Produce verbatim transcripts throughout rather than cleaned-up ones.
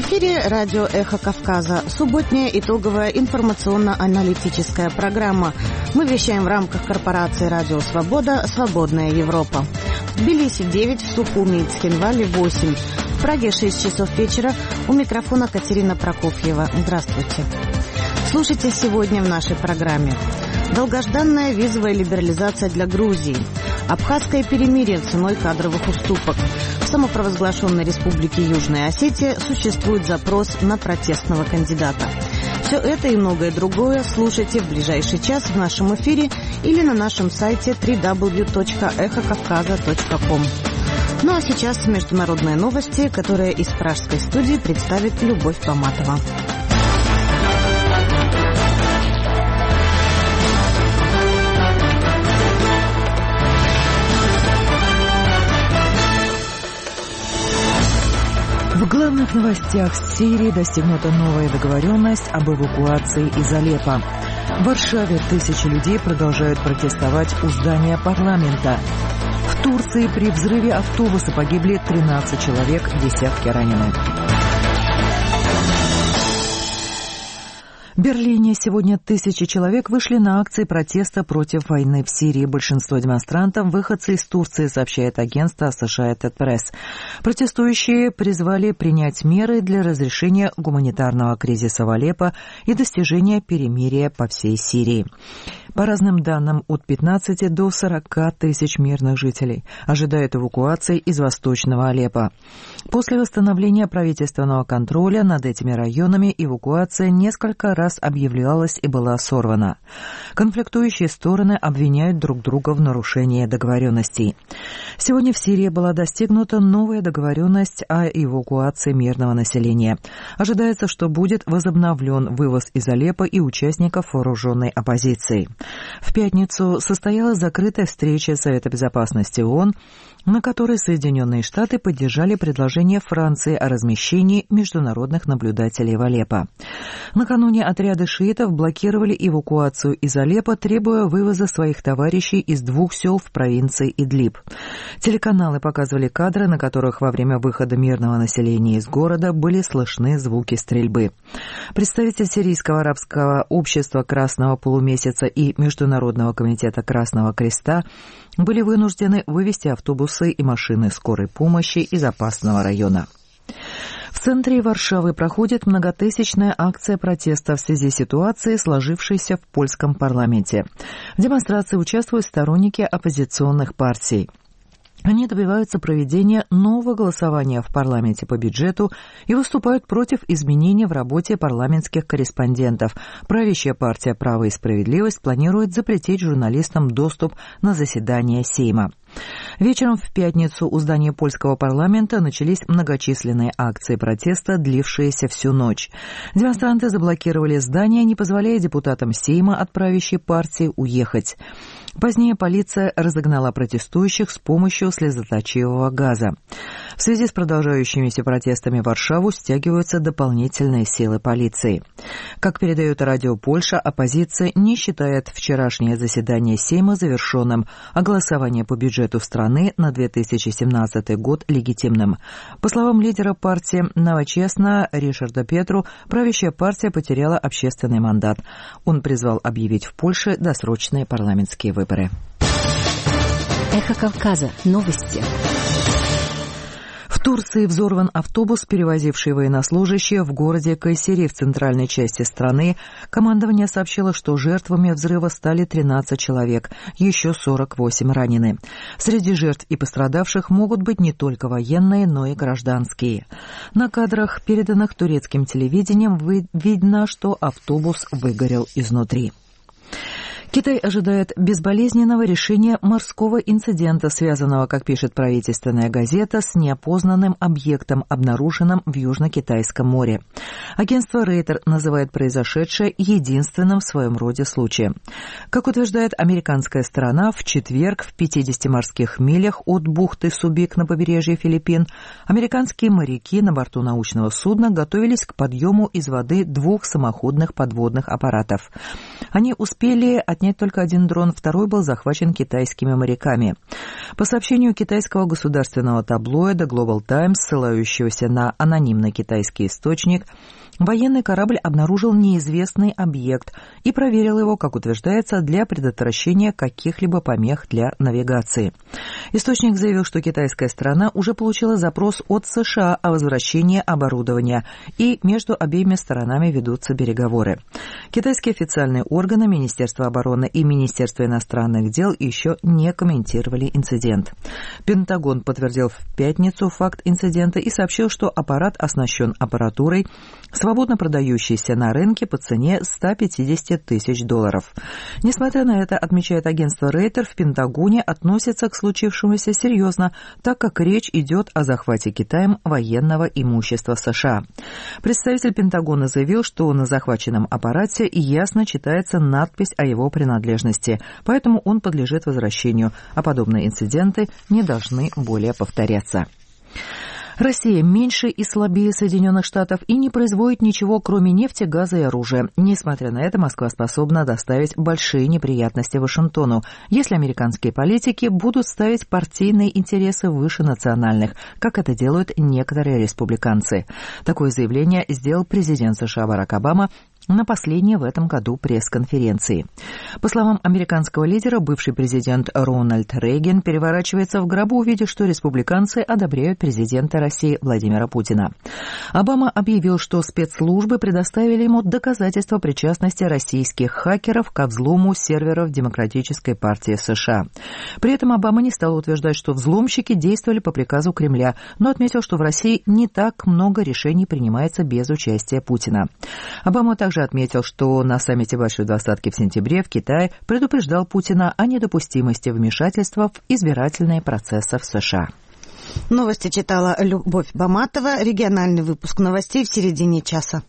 эфире радио «Эхо Кавказа». Субботняя итоговая информационно-аналитическая программа. Мы вещаем в рамках корпорации «Радио Свобода. Свободная Европа». В Тбилиси девять, в Сухуми и Цхинвале восемь. В Праге шесть часов вечера. У микрофона Катерина Прокофьева. Здравствуйте. Слушайте сегодня в нашей программе. Долгожданная визовая либерализация для Грузии. Абхазское перемирие ценой кадровых уступок. В самопровозглашенной республике Южная Осетия существует запрос на протестного кандидата. Все это и многое другое слушайте в ближайший час в нашем эфире или на нашем сайте дабл ю дабл ю дабл ю точка эхо кавказа точка ком. Ну а сейчас международные новости, которые из пражской студии представит Любовь Поматова. В главных новостях с Сирии достигнута новая договоренность об эвакуации из Алеппо. В Варшаве тысячи людей продолжают протестовать у здания парламента. В Турции при взрыве автобуса погибли тринадцать человек, десятки ранены. В Берлине сегодня тысячи человек вышли на акции протеста против войны в Сирии. Большинство демонстрантов – выходцы из Турции, сообщает агентство Associated Press. Протестующие призвали принять меры для разрешения гуманитарного кризиса в Алеппо и достижения перемирия по всей Сирии. По разным данным, от пятнадцати до сорока тысяч мирных жителей ожидают эвакуации из восточного Алеппо. После восстановления правительственного контроля над этими районами эвакуация несколько раз объявлялась и была сорвана. Конфликтующие стороны обвиняют друг друга в нарушении договоренностей. Сегодня в Сирии была достигнута новая договоренность о эвакуации мирного населения. Ожидается, что будет возобновлен вывоз из Алеппо и участников вооруженной оппозиции. В пятницу состоялась закрытая встреча Совета безопасности ООН, на которой Соединенные Штаты поддержали предложение Франции о размещении международных наблюдателей в Алеппо. Накануне отряды шиитов блокировали эвакуацию из Алеппо, требуя вывоза своих товарищей из двух сел в провинции Идлиб. Телеканалы показывали кадры, на которых во время выхода мирного населения из города были слышны звуки стрельбы. Представитель Сирийского арабского общества Красного полумесяца и Международного комитета Красного Креста были вынуждены вывести автобусы и машины скорой помощи из опасного района. В центре Варшавы проходит многотысячная акция протеста в связи с ситуацией, сложившейся в польском парламенте. В демонстрации участвуют сторонники оппозиционных партий. Они добиваются проведения нового голосования в парламенте по бюджету и выступают против изменений в работе парламентских корреспондентов. Правящая партия «Право и справедливость» планирует запретить журналистам доступ на заседания Сейма. Вечером в пятницу у здания польского парламента начались многочисленные акции протеста, длившиеся всю ночь. Демонстранты заблокировали здание, не позволяя депутатам Сейма от правящей партии уехать. Позднее полиция разогнала протестующих с помощью слезоточивого газа. В связи с продолжающимися протестами в Варшаву стягиваются дополнительные силы полиции. Как передает радио Польша, оппозиция не считает вчерашнее заседание Сейма завершенным, а голосование по бюджету страны на две тысячи семнадцатый год легитимным. По словам лидера партии «Новочестно» Ришарда Петру, правящая партия потеряла общественный мандат. Он призвал объявить в Польше досрочные парламентские выборы. Эхо Кавказа. Новости. В Турции взорван автобус, перевозивший военнослужащие в городе Кайсери в центральной части страны. Командование сообщило, что жертвами взрыва стали тринадцать человек, еще сорок восемь ранены. Среди жертв и пострадавших могут быть не только военные, но и гражданские. На кадрах, переданных турецким телевидением, видно, что автобус выгорел изнутри. Китай ожидает безболезненного решения морского инцидента, связанного, как пишет правительственная газета, с неопознанным объектом, обнаруженным в Южно-Китайском море. Агентство Рейтер называет произошедшее единственным в своем роде случаем. Как утверждает американская сторона, в четверг в пятидесяти морских милях от бухты Субик на побережье Филиппин американские моряки на борту научного судна готовились к подъему из воды двух самоходных подводных аппаратов. Они успели от отнять только один дрон, второй был захвачен китайскими моряками. По сообщению китайского государственного таблоида Global Times, ссылающегося на анонимный китайский источник, военный корабль обнаружил неизвестный объект и проверил его, как утверждается, для предотвращения каких-либо помех для навигации. Источник заявил, что китайская сторона уже получила запрос от США о возвращении оборудования, и между обеими сторонами ведутся переговоры. Китайские официальные органы, Министерство обороны и Министерство иностранных дел еще не комментировали инцидент. Пентагон подтвердил в пятницу факт инцидента и сообщил, что аппарат оснащен аппаратурой, свободно продающийся на рынке по цене сто пятьдесят тысяч долларов. Несмотря на это, отмечает агентство Рейтер, в Пентагоне относятся к случившемуся серьезно, так как речь идет о захвате Китаем военного имущества США. Представитель Пентагона заявил, что на захваченном аппарате ясно читается надпись о его принадлежности, поэтому он подлежит возвращению, а подобные инциденты не должны более повторяться. Россия меньше и слабее Соединенных Штатов и не производит ничего, кроме нефти, газа и оружия. Несмотря на это, Москва способна доставить большие неприятности Вашингтону, если американские политики будут ставить партийные интересы выше национальных, как это делают некоторые республиканцы. Такое заявление сделал президент США Барак Обама на последней в этом году пресс-конференции. По словам американского лидера, бывший президент Рональд Рейган переворачивается в гробу, увидев, что республиканцы одобряют президента России Владимира Путина. Обама объявил, что спецслужбы предоставили ему доказательства причастности российских хакеров ко взлому серверов Демократической партии США. При этом Обама не стал утверждать, что взломщики действовали по приказу Кремля, но отметил, что в России не так много решений принимается без участия Путина. Обама также отметил, что на саммите Большой двадцатки в сентябре в Китае предупреждал Путина о недопустимости вмешательства в избирательные процессы в США. Новости читала Любовь Баматова. Региональный выпуск новостей в середине часа.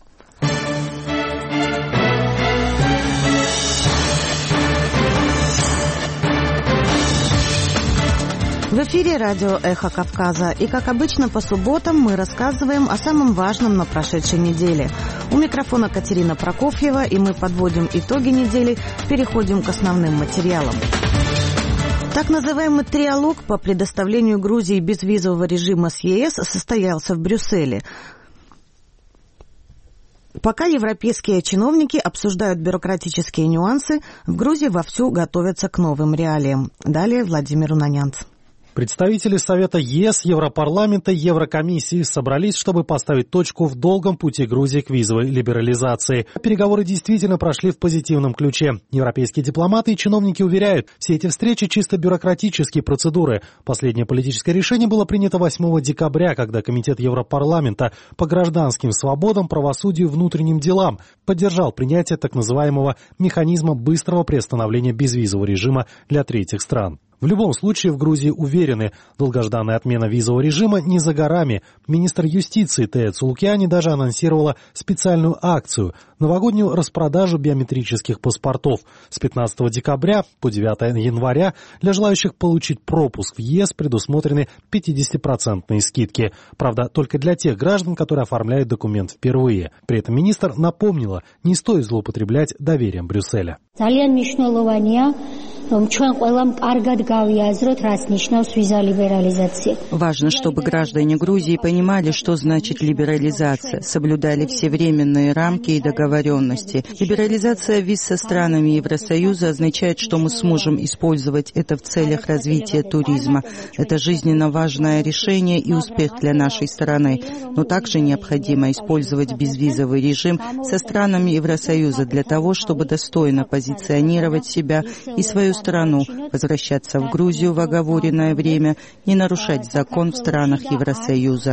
В эфире радио «Эхо Кавказа». И, как обычно, по субботам мы рассказываем о самом важном на прошедшей неделе. У микрофона Катерина Прокофьева, и мы подводим итоги недели, переходим к основным материалам. Так называемый триалог по предоставлению Грузии безвизового режима с ЕС состоялся в Брюсселе. Пока европейские чиновники обсуждают бюрократические нюансы, в Грузии вовсю готовятся к новым реалиям. Далее Владимир Унанянц. Представители Совета ЕС, Европарламента и Еврокомиссии собрались, чтобы поставить точку в долгом пути Грузии к визовой либерализации. Переговоры действительно прошли в позитивном ключе. Европейские дипломаты и чиновники уверяют, все эти встречи чисто бюрократические процедуры. Последнее политическое решение было принято восьмого декабря, когда Комитет Европарламента по гражданским свободам, правосудию и внутренним делам поддержал принятие так называемого механизма быстрого приостановления безвизового режима для третьих стран. В любом случае в Грузии уверены, долгожданная отмена визового режима не за горами. Министр юстиции Тея Цулукиани даже анонсировала специальную акцию – новогоднюю распродажу биометрических паспортов. С пятнадцатого декабря по девятого января для желающих получить пропуск в ЕС предусмотрены пятидесятипроцентные скидки. Правда, только для тех граждан, которые оформляют документ впервые. При этом министр напомнила, не стоит злоупотреблять доверием Брюсселя. Важно, чтобы граждане Грузии понимали, что значит либерализация, соблюдали все временные рамки и договоренности. Либерализация виз со странами Евросоюза означает, что мы сможем использовать это в целях развития туризма. Это жизненно важное решение и успех для нашей страны. Но также необходимо использовать безвизовый режим со странами Евросоюза для того, чтобы достойно позиционировать себя и свою страну, возвращаться в Грузию в оговоренное время, не нарушать закон в странах Евросоюза.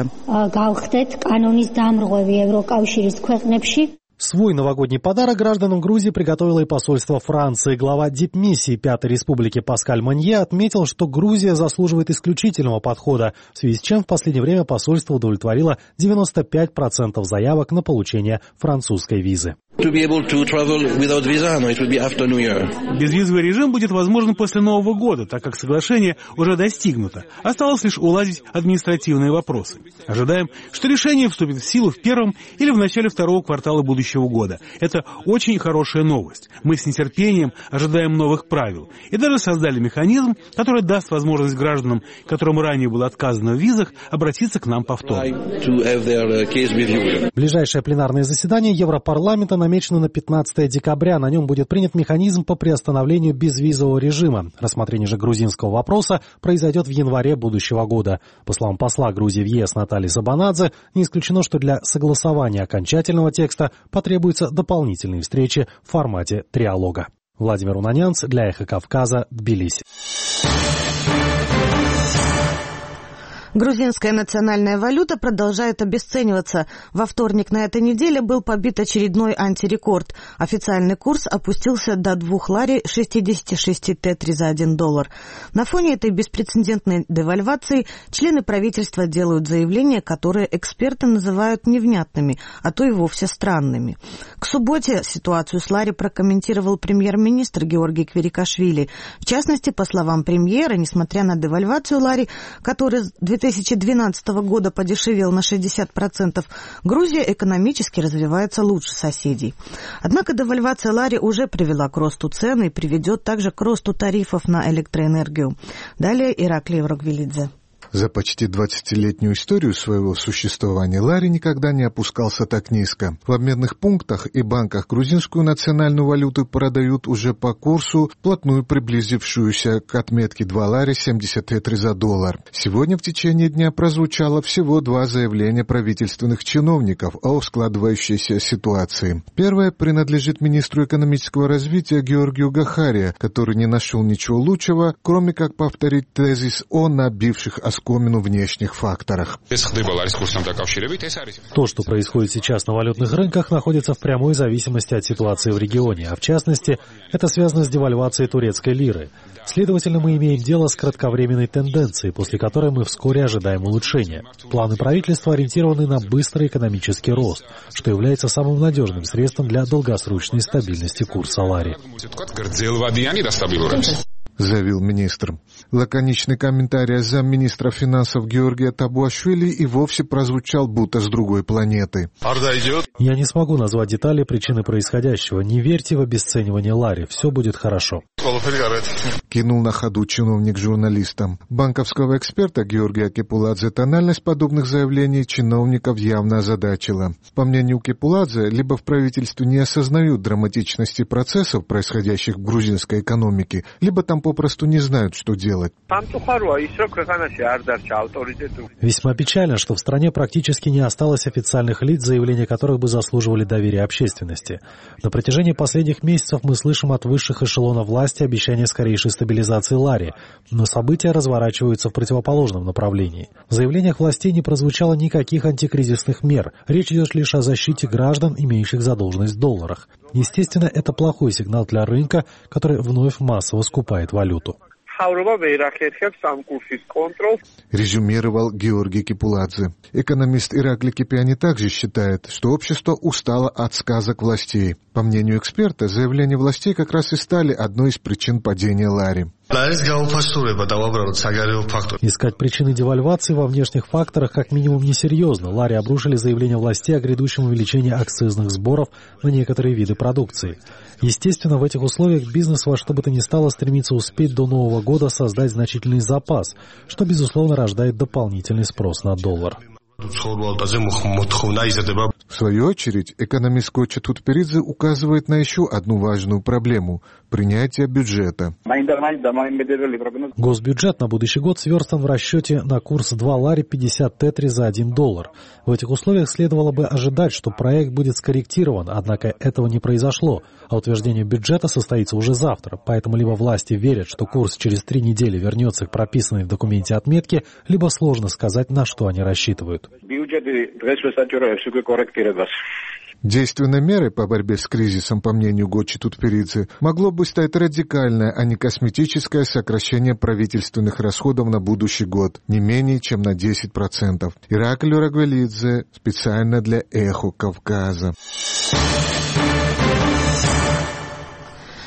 Свой новогодний подарок гражданам Грузии приготовило и посольство Франции. Глава дипмиссии Пятой Республики Паскаль Монье отметил, что Грузия заслуживает исключительного подхода, в связи с чем в последнее время посольство удовлетворило девяносто пять процентов заявок на получение французской визы. Безвизовый режим будет возможен после Нового года, так как соглашение уже достигнуто. Осталось лишь уладить административные вопросы. Ожидаем, что решение вступит в силу в первом или в начале второго квартала будущего года. Это очень хорошая новость. Мы с нетерпением ожидаем новых правил. И даже создали механизм, который даст возможность гражданам, которым ранее было отказано в визах, обратиться к нам повторно. Ближайшее пленарное заседание Европарламента намечено на пятнадцатое декабря. На нем будет принят механизм по приостановлению безвизового режима. Рассмотрение же грузинского вопроса произойдет в январе будущего года. По словам посла Грузии в ЕС Натальи Сабанадзе, не исключено, что для согласования окончательного текста потребуются дополнительные встречи в формате триалога. Владимир Унанянц для Эхо Кавказа, Тбилиси. Грузинская национальная валюта продолжает обесцениваться. Во вторник на этой неделе был побит очередной антирекорд. Официальный курс опустился до двух лари шестьдесят шесть тетри за один доллар. На фоне этой беспрецедентной девальвации члены правительства делают заявления, которые эксперты называют невнятными, а то и вовсе странными. К субботе ситуацию с лари прокомментировал премьер-министр Георгий Кверикашвили. В частности, по словам премьера, несмотря на девальвацию лари, которая с две тысячи двенадцатого года подешевел на шестьдесят процентов, Грузия экономически развивается лучше соседей. Однако девальвация лари уже привела к росту цен и приведет также к росту тарифов на электроэнергию. Далее Ираклий Еврогвилидзе. За почти двадцатилетнюю историю своего существования лари никогда не опускался так низко. В обменных пунктах и банках грузинскую национальную валюту продают уже по курсу, вплотную приблизившуюся к отметке два лари семьдесят тетри за доллар. Сегодня в течение дня прозвучало всего два заявления правительственных чиновников о складывающейся ситуации. Первое принадлежит министру экономического развития Георгию Гахария, который не нашел ничего лучшего, кроме как повторить тезис о набивших оскомину внешних факторах. То, что происходит сейчас на валютных рынках, находится в прямой зависимости от ситуации в регионе, а в частности, это связано с девальвацией турецкой лиры. Следовательно, мы имеем дело с кратковременной тенденцией, после которой мы вскоре ожидаем улучшения. Планы правительства ориентированы на быстрый экономический рост, что является самым надежным средством для долгосрочной стабильности курса лари. Заявил министр. Лаконичный комментарий замминистра финансов Георгия Табуашвили и вовсе прозвучал будто с другой планеты. Я не смогу назвать детали причины происходящего. Не верьте в обесценивание лари. Все будет хорошо. Кинул на ходу чиновник журналистам. Банковского эксперта Георгия Кепуладзе тональность подобных заявлений чиновников явно озадачила. По мнению Кепуладзе, либо в правительстве не осознают драматичности процессов, происходящих в грузинской экономике, либо там попросту не знают, что делать. Весьма печально, что в стране практически не осталось официальных лиц, заявления которых бы заслуживали доверия общественности. На протяжении последних месяцев мы слышим от высших эшелонов власти обещания скорейшей стабилизации лари, но события разворачиваются в противоположном направлении. В заявлениях властей не прозвучало никаких антикризисных мер. Речь идет лишь о защите граждан, имеющих задолженность в долларах. Естественно, это плохой сигнал для рынка, который вновь массово скупает валюту. Резюмировал Георгий Кепуладзе. Экономист Иракли Кипиани также считает, что общество устало от сказок властей. По мнению эксперта, заявления властей как раз и стали одной из причин падения лари. Искать причины девальвации во внешних факторах как минимум несерьезно. Лари обрушили заявление властей о грядущем увеличении акцизных сборов на некоторые виды продукции. Естественно, в этих условиях бизнес во что бы то ни стало стремится успеть до Нового года создать значительный запас, что, безусловно, рождает дополнительный спрос на доллар. В свою очередь, экономист Коча Тутперидзе указывает на еще одну важную проблему – принятие бюджета. Госбюджет на будущий год сверстан в расчете на курс два лари пятьдесят тетри за один доллар. В этих условиях следовало бы ожидать, что проект будет скорректирован, однако этого не произошло, а утверждение бюджета состоится уже завтра, поэтому либо власти верят, что курс через три недели вернется к прописанной в документе отметке, либо сложно сказать, на что они рассчитывают. Действенной мерой по борьбе с кризисом, по мнению Гочи Тутперидзе, могло бы стать радикальное, а не косметическое сокращение правительственных расходов на будущий год, не менее чем на десять процентов. Ираклий Еврогвилидзе специально для Эхо Кавказа.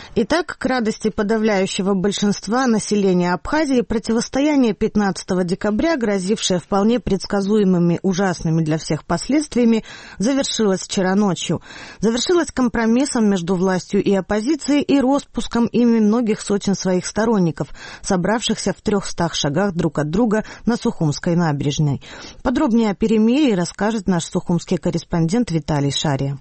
Итак, к радости подавляющего большинства населения Абхазии, противостояние пятнадцатого декабря, грозившее вполне предсказуемыми ужасными для всех последствиями, завершилось вчера ночью. Завершилось компромиссом между властью и оппозицией и распуском ими многих сотен своих сторонников, собравшихся в трехстах шагах друг от друга на Сухумской набережной. Подробнее о перемирии расскажет наш сухумский корреспондент Виталий Шария.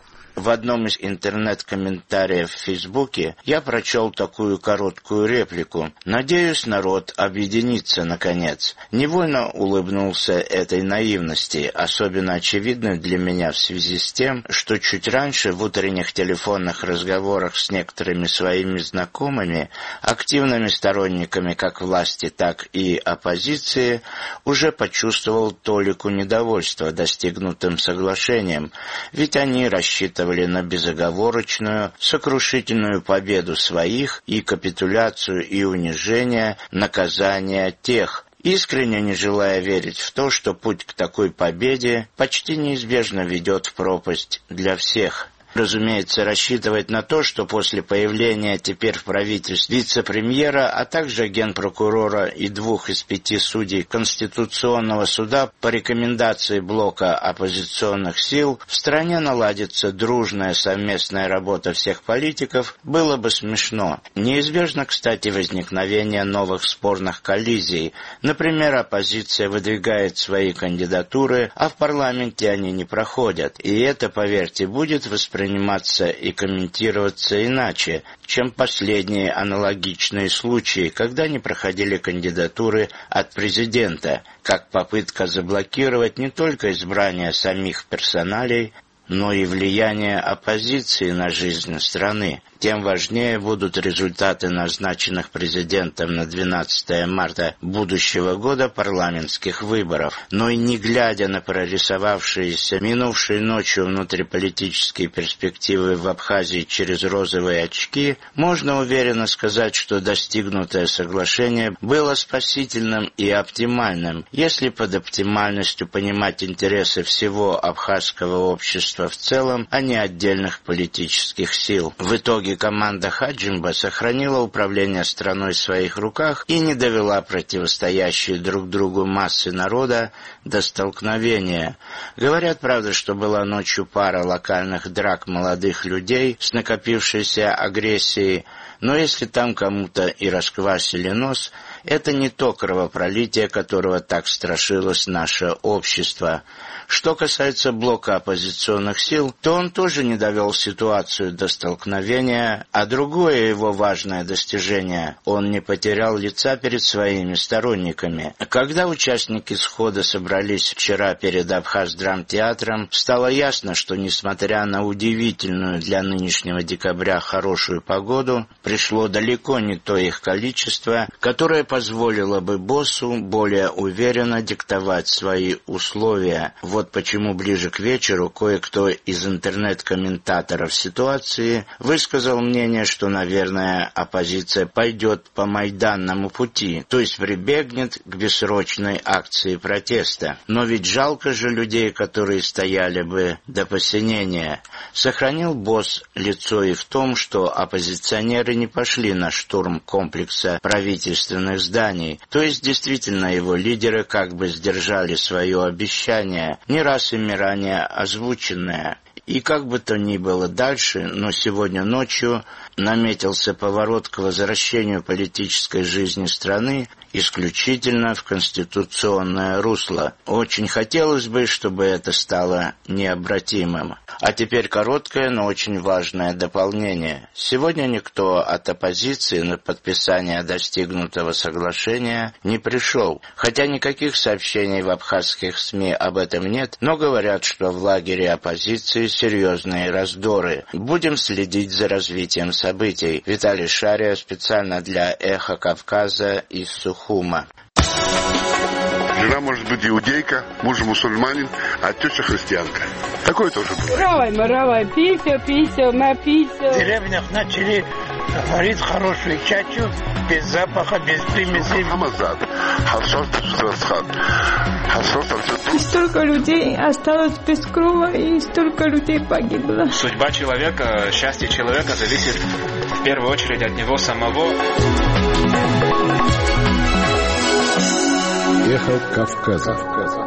В одном из интернет-комментариев в Фейсбуке я прочел такую короткую реплику: «Надеюсь, народ объединится, наконец». Невольно улыбнулся этой наивности, особенно очевидной для меня в связи с тем, что чуть раньше в утренних телефонных разговорах с некоторыми своими знакомыми, активными сторонниками как власти, так и оппозиции, уже почувствовал толику недовольства достигнутым соглашением, ведь они рассчитывали на безоговорочную, сокрушительную победу своих и капитуляцию и унижение, наказание тех, искренне не желая верить в то, что путь к такой победе почти неизбежно ведет в пропасть для всех. Разумеется, рассчитывать на то, что после появления теперь в правительстве вице-премьера, а также генпрокурора и двух из пяти судей Конституционного суда по рекомендации блока оппозиционных сил в стране наладится дружная совместная работа всех политиков, было бы смешно. Неизбежно, кстати, возникновение новых спорных коллизий. Например, оппозиция выдвигает свои кандидатуры, а в парламенте они не проходят. И это, поверьте, будет восприниматься приниматься и комментироваться иначе, чем последние аналогичные случаи, когда не проходили кандидатуры от президента, как попытка заблокировать не только избрание самих персоналей, но и влияние оппозиции на жизнь страны. Тем важнее будут результаты назначенных президентом на двенадцатое марта будущего года парламентских выборов. Но и не глядя на прорисовавшиеся минувшей ночью внутриполитические перспективы в Абхазии через розовые очки, можно уверенно сказать, что достигнутое соглашение было спасительным и оптимальным, если под оптимальностью понимать интересы всего абхазского общества в целом, а не отдельных политических сил. В итоге команда Хаджимба сохранила управление страной в своих руках и не довела противостоящие друг другу массы народа до столкновения. Говорят, правда, что была ночью пара локальных драк молодых людей с накопившейся агрессией, но если там кому-то и расквасили нос, это не то кровопролитие, которого так страшилось наше общество. Что касается блока оппозиционных сил, то он тоже не довел ситуацию до столкновения, а другое его важное достижение – он не потерял лица перед своими сторонниками. Когда участники схода собрались вчера перед Абхаз-драмтеатром, стало ясно, что, несмотря на удивительную для нынешнего декабря хорошую погоду, пришло далеко не то их количество, которое позволило бы боссу более уверенно диктовать свои условия. Вот почему ближе к вечеру кое-кто из интернет-комментаторов ситуации высказал мнение, что, наверное, оппозиция пойдет по майданному пути, то есть прибегнет к бессрочной акции протеста. Но ведь жалко же людей, которые стояли бы до посинения. Сохранил босс лицо и в том, что оппозиционеры не пошли на штурм комплекса правительственных зданий, то есть действительно его лидеры как бы сдержали свое обещание, не раз ими ранее озвученное. И как бы то ни было дальше, но сегодня ночью наметился поворот к возвращению политической жизни страны исключительно в конституционное русло. Очень хотелось бы, чтобы это стало необратимым. А теперь короткое, но очень важное дополнение. Сегодня никто от оппозиции на подписание достигнутого соглашения не пришел. Хотя никаких сообщений в абхазских СМИ об этом нет, но говорят, что в лагере оппозиции серьезные раздоры. Будем следить за развитием событий. Виталий Шария специально для «Эхо Кавказа» из Сухума. Жена может быть иудейка, муж мусульманин, а теща христианка. Такое тоже бывает. Равай, маравай, пися, пися, напися. В деревнях начали варить хорошую чачу, без запаха, без примесей. Хамазад. И столько людей осталось без крова, и столько людей погибло. Судьба человека, счастье человека зависит в первую очередь от него самого. Эхо Кавказа.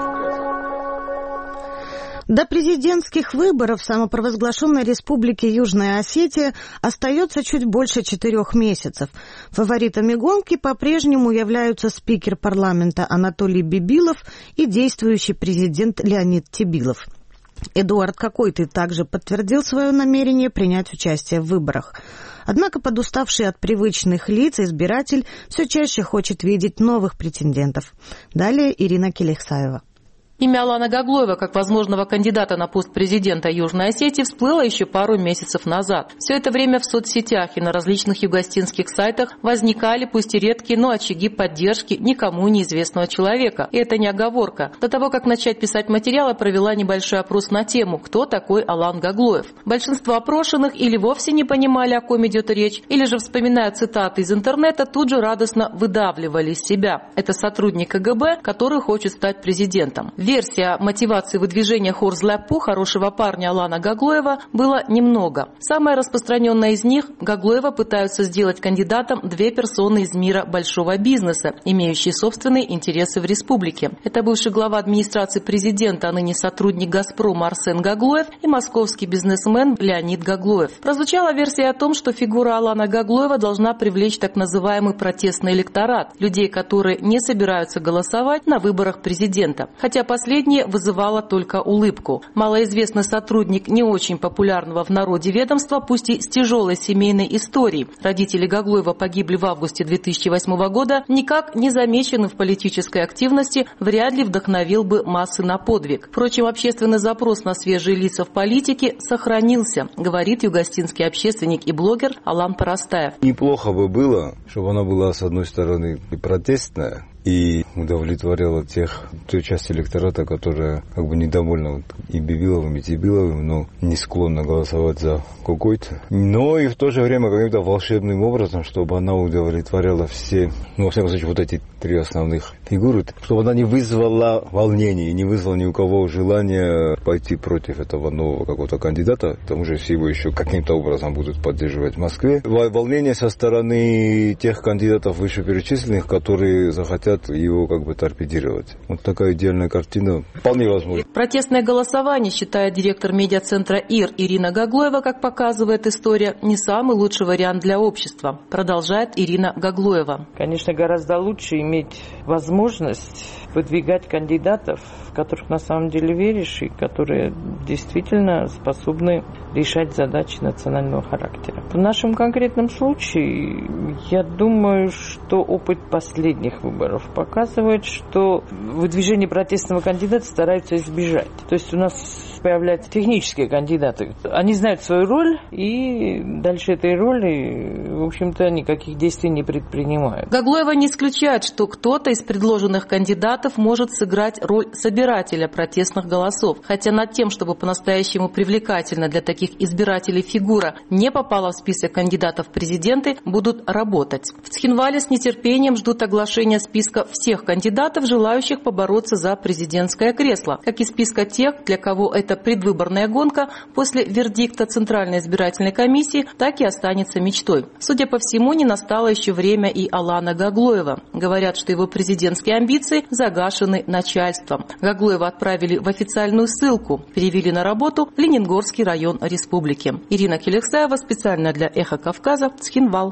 До президентских выборов в самопровозглашенной республике Южная Осетия остается чуть больше четырех месяцев. Фаворитами гонки по-прежнему являются спикер парламента Анатолий Бибилов и действующий президент Леонид Тебилов. Эдуард Кокойты также подтвердил свое намерение принять участие в выборах. Однако подуставший от привычных лиц избиратель все чаще хочет видеть новых претендентов. Далее Ирина Келехсаева. Имя Алана Гаглоева как возможного кандидата на пост президента Южной Осетии всплыло еще пару месяцев назад. Все это время в соцсетях и на различных югостинских сайтах возникали, пусть и редкие, но очаги поддержки никому неизвестного человека. И это не оговорка. До того, как начать писать материалы, провела небольшой опрос на тему «Кто такой Алан Гаглоев?». Большинство опрошенных или вовсе не понимали, о ком идет речь, или же, вспоминая цитаты из интернета, тут же радостно выдавливали из себя. Это сотрудник КГБ, который хочет стать президентом. Версия мотивации выдвижения Хорзляпу, хорошего парня Алана Гаглоева, было немного. Самая распространенная из них – Гаглоева пытаются сделать кандидатом две персоны из мира большого бизнеса, имеющие собственные интересы в республике. Это бывший глава администрации президента, а ныне сотрудник «Газпрома» Арсен Гаглоев и московский бизнесмен Леонид Гаглоев. Прозвучала версия о том, что фигура Алана Гаглоева должна привлечь так называемый протестный электорат – людей, которые не собираются голосовать на выборах президента. Хотя по Последнее вызывало только улыбку. Малоизвестный сотрудник не очень популярного в народе ведомства, пусть и с тяжелой семейной историей. Родители Гаглоева погибли в августе две тысячи восьмого года, никак не замеченный в политической активности, вряд ли вдохновил бы массы на подвиг. Впрочем, общественный запрос на свежие лица в политике сохранился, говорит югостинский общественник и блогер Алан Парастаев. Неплохо бы было, чтобы она была, с одной стороны, и протестная, и удовлетворяла тех, той части электората, которая как бы недовольна вот, и Бибиловым, и Тебиловым, но не склонна голосовать за Кокойты. Но и в то же время каким-то волшебным образом, чтобы она удовлетворяла все, ну, во всяком случае, вот эти три основных фигуры, чтобы она не вызвала волнений, не вызвала ни у кого желания пойти против этого нового какого-то кандидата, к тому же все его еще каким-то образом будут поддерживать в Москве. Волнение со стороны тех кандидатов вышеперечисленных, которые захотят его как бы торпедировать. Вот такая идеальная картина вполне возможна. Протестное голосование, считает директор медиацентра ИР Ирина Гаглоева, как показывает история, не самый лучший вариант для общества. Продолжает Ирина Гаглоева. Конечно, гораздо лучше иметь возможность выдвигать кандидатов, в которых на самом деле веришь и которые действительно способны решать задачи национального характера. В нашем конкретном случае, я думаю, что опыт последних выборов показывает, что выдвижение протестного кандидата стараются избежать. То есть у нас появляются технические кандидаты. Они знают свою роль и дальше этой роли, в общем-то, никаких действий не предпринимают. Гаглоева не исключает, что кто-то из предложенных кандидатов может сыграть роль собирателя протестных голосов. Хотя над тем, чтобы по-настоящему привлекательно для таких избирателей фигура не попала в список кандидатов в президенты, будут работать. В Цхинвале с нетерпением ждут оглашения списка всех кандидатов, желающих побороться за президентское кресло, как и списка тех, для кого эта предвыборная гонка после вердикта Центральной избирательной комиссии так и останется мечтой. Судя по всему, не настало еще время и Алана Гаглоева. Говорят, что его президентские амбиции загашены начальством. Гаглоева отправили в официальную ссылку, перевели на работу в Ленингорский район республики. Ирина Келехсаева, специально для «Эхо Кавказа», Цхинвал.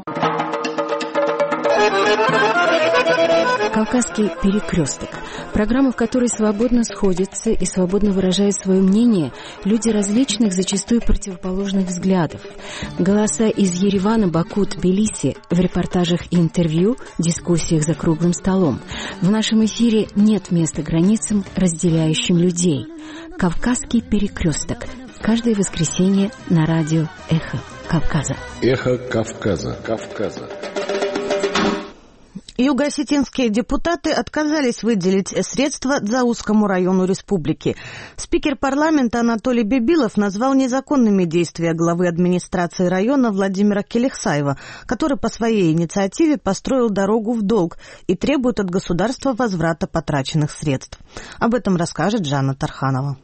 «Кавказский перекресток» – программа, в которой свободно сходятся и свободно выражают свое мнение люди различных, зачастую противоположных взглядов. Голоса из Еревана, Баку, Тбилиси в репортажах и интервью, дискуссиях за круглым столом. В нашем эфире нет места границам, разделяющим людей. «Кавказский перекресток» – каждое воскресенье на радио «Эхо Кавказа». «Эхо Кавказа». Кавказа. Юго-осетинские депутаты отказались выделить средства Дзаузскому району республики. Спикер парламента Анатолий Бибилов назвал незаконными действия главы администрации района Владимира Келехсаева, который по своей инициативе построил дорогу в долг и требует от государства возврата потраченных средств. Об этом расскажет Жанна Тарханова.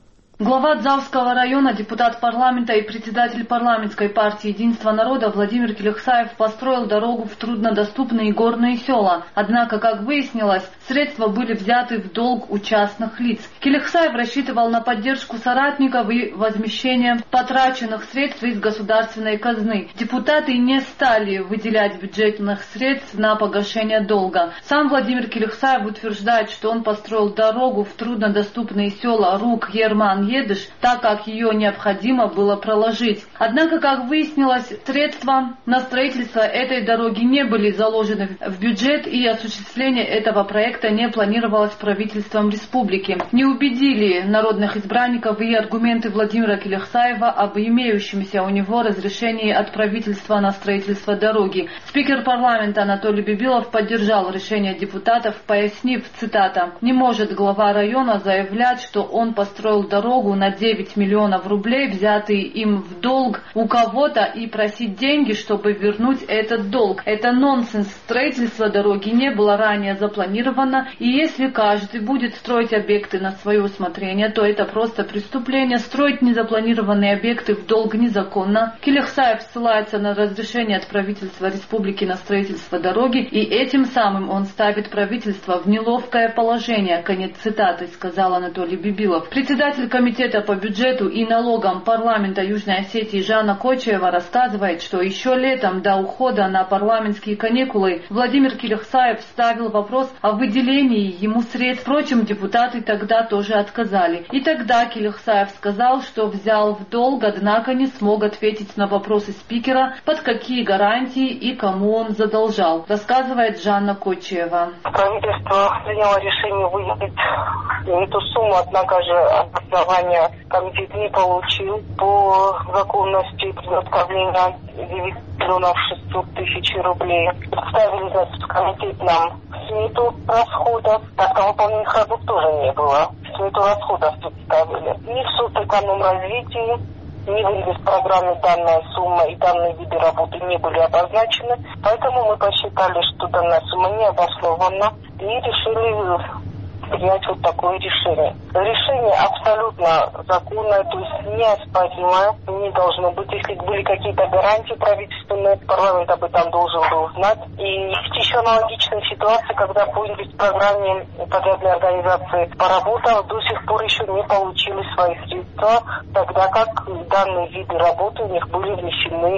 Глава Дзавского района, депутат парламента и председатель парламентской партии «Единство народа» Владимир Келехсаев построил дорогу в труднодоступные горные села. Однако, как выяснилось, средства были взяты в долг у частных лиц. Келехсаев рассчитывал на поддержку соратников и возмещение потраченных средств из государственной казны. Депутаты не стали выделять бюджетных средств на погашение долга. Сам Владимир Келехсаев утверждает, что он построил дорогу в труднодоступные села Рук, Ерман, Едыш, так как ее необходимо было проложить. Однако, как выяснилось, средства на строительство этой дороги не были заложены в бюджет, и осуществление этого проекта не планировалось правительством республики. Не убедили народных избранников и аргументы Владимира Келехсаева об имеющемся у него разрешении от правительства на строительство дороги. Спикер парламента Анатолий Бибилов поддержал решение депутатов, пояснив, цитата, «Не может глава района заявлять, что он построил дорогу на девять миллионов рублей, взятые им в долг у кого-то, и просить деньги, чтобы вернуть этот долг. Это нонсенс. Строительство дороги не было ранее запланировано, и если каждый будет строить объекты на свое усмотрение, то это просто преступление. Строить незапланированные объекты в долг незаконно». Келехсаев ссылается на разрешение от правительства республики на строительство дороги, и этим самым он ставит правительство в неловкое положение. Конец цитаты, сказал Анатолий Бибилов. Председатель комитета по бюджету и налогам парламента Южной Осетии Жанна Кочаева рассказывает, что еще летом до ухода на парламентские каникулы Владимир Келехсаев ставил вопрос о выделении ему средств. Впрочем, депутаты тогда тоже отказали. И тогда Келехсаев сказал, что взял в долг, однако не смог ответить на вопросы спикера, под какие гарантии и кому он задолжал. Рассказывает Жанна Кочаева. Правительство приняло решение выделить эту сумму, однако же обоснование комитет не получил по законности предоставления девять миллионов шестьсот тысяч рублей. Представили, значит, комитет нам смету расходов, так как выполненных работ тоже не было. Смету расходов представили. Ни в соцэкономразвитии, ни в инвестпрограмме данная сумма и данные виды работы не были обозначены, поэтому мы посчитали, что данная сумма не обоснована, и решили принять вот такое решение. Решение абсолютно законное, то есть неоспоримое, не должно быть. Если были какие-то гарантии правительственные, парламент об этом должен был знать. И есть еще аналогичная ситуация, когда по инвестпрограмме подрядной организации поработала, до сих пор еще не получили свои средства, тогда как данные виды работы у них были внесены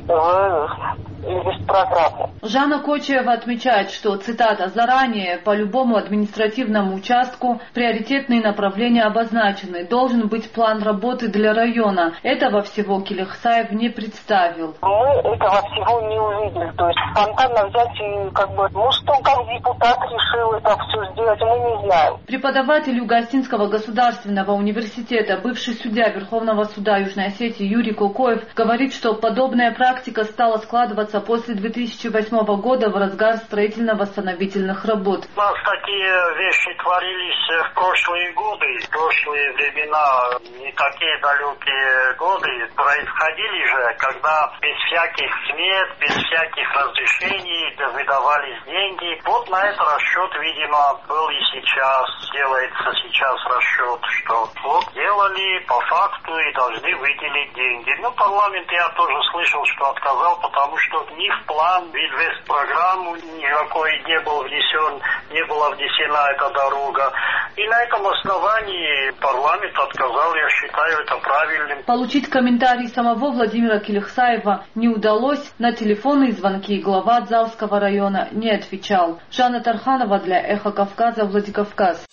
в инвестпрограмму. Жанна Кочаева отмечает, что, цитата, «заранее по любому административному участку приоритетные направления обозначены. Должен быть план работы для района». Этого всего Келехсаев не представил. Мы этого всего не увидели. То есть спонтанно взять и как бы, может, он как депутат решил это все сделать, мы не знаем. Преподаватель Юго-Осетинского государственного университета, бывший судья Верховного суда Южной Осетии Юрий Кокоев говорит, что подобная практика стала складываться после две тысячи восьмого года в разгар строительно-восстановительных работ. У нас такие вещи творились в прошлые годы, в прошлые времена, не такие далекие годы, происходили же, когда без всяких смет, без всяких разрешений выдавались деньги. Вот на этот расчет, видимо, был и сейчас, делается сейчас расчет, что вот делали по факту и должны выделить деньги. Ну, парламент я тоже слышал, что отказал, потому что ни в план, в инвестпрограмму никакой не был внесен, не была внесена эта дорога. И на этом основании парламент отказал, я считаю это правильным. Получить комментарий самого Владимира Келехсаева не удалось. На телефонные звонки глава Дзавского района не отвечал. Жанна Тарханова для «Эхо Кавказа», Владикавказ.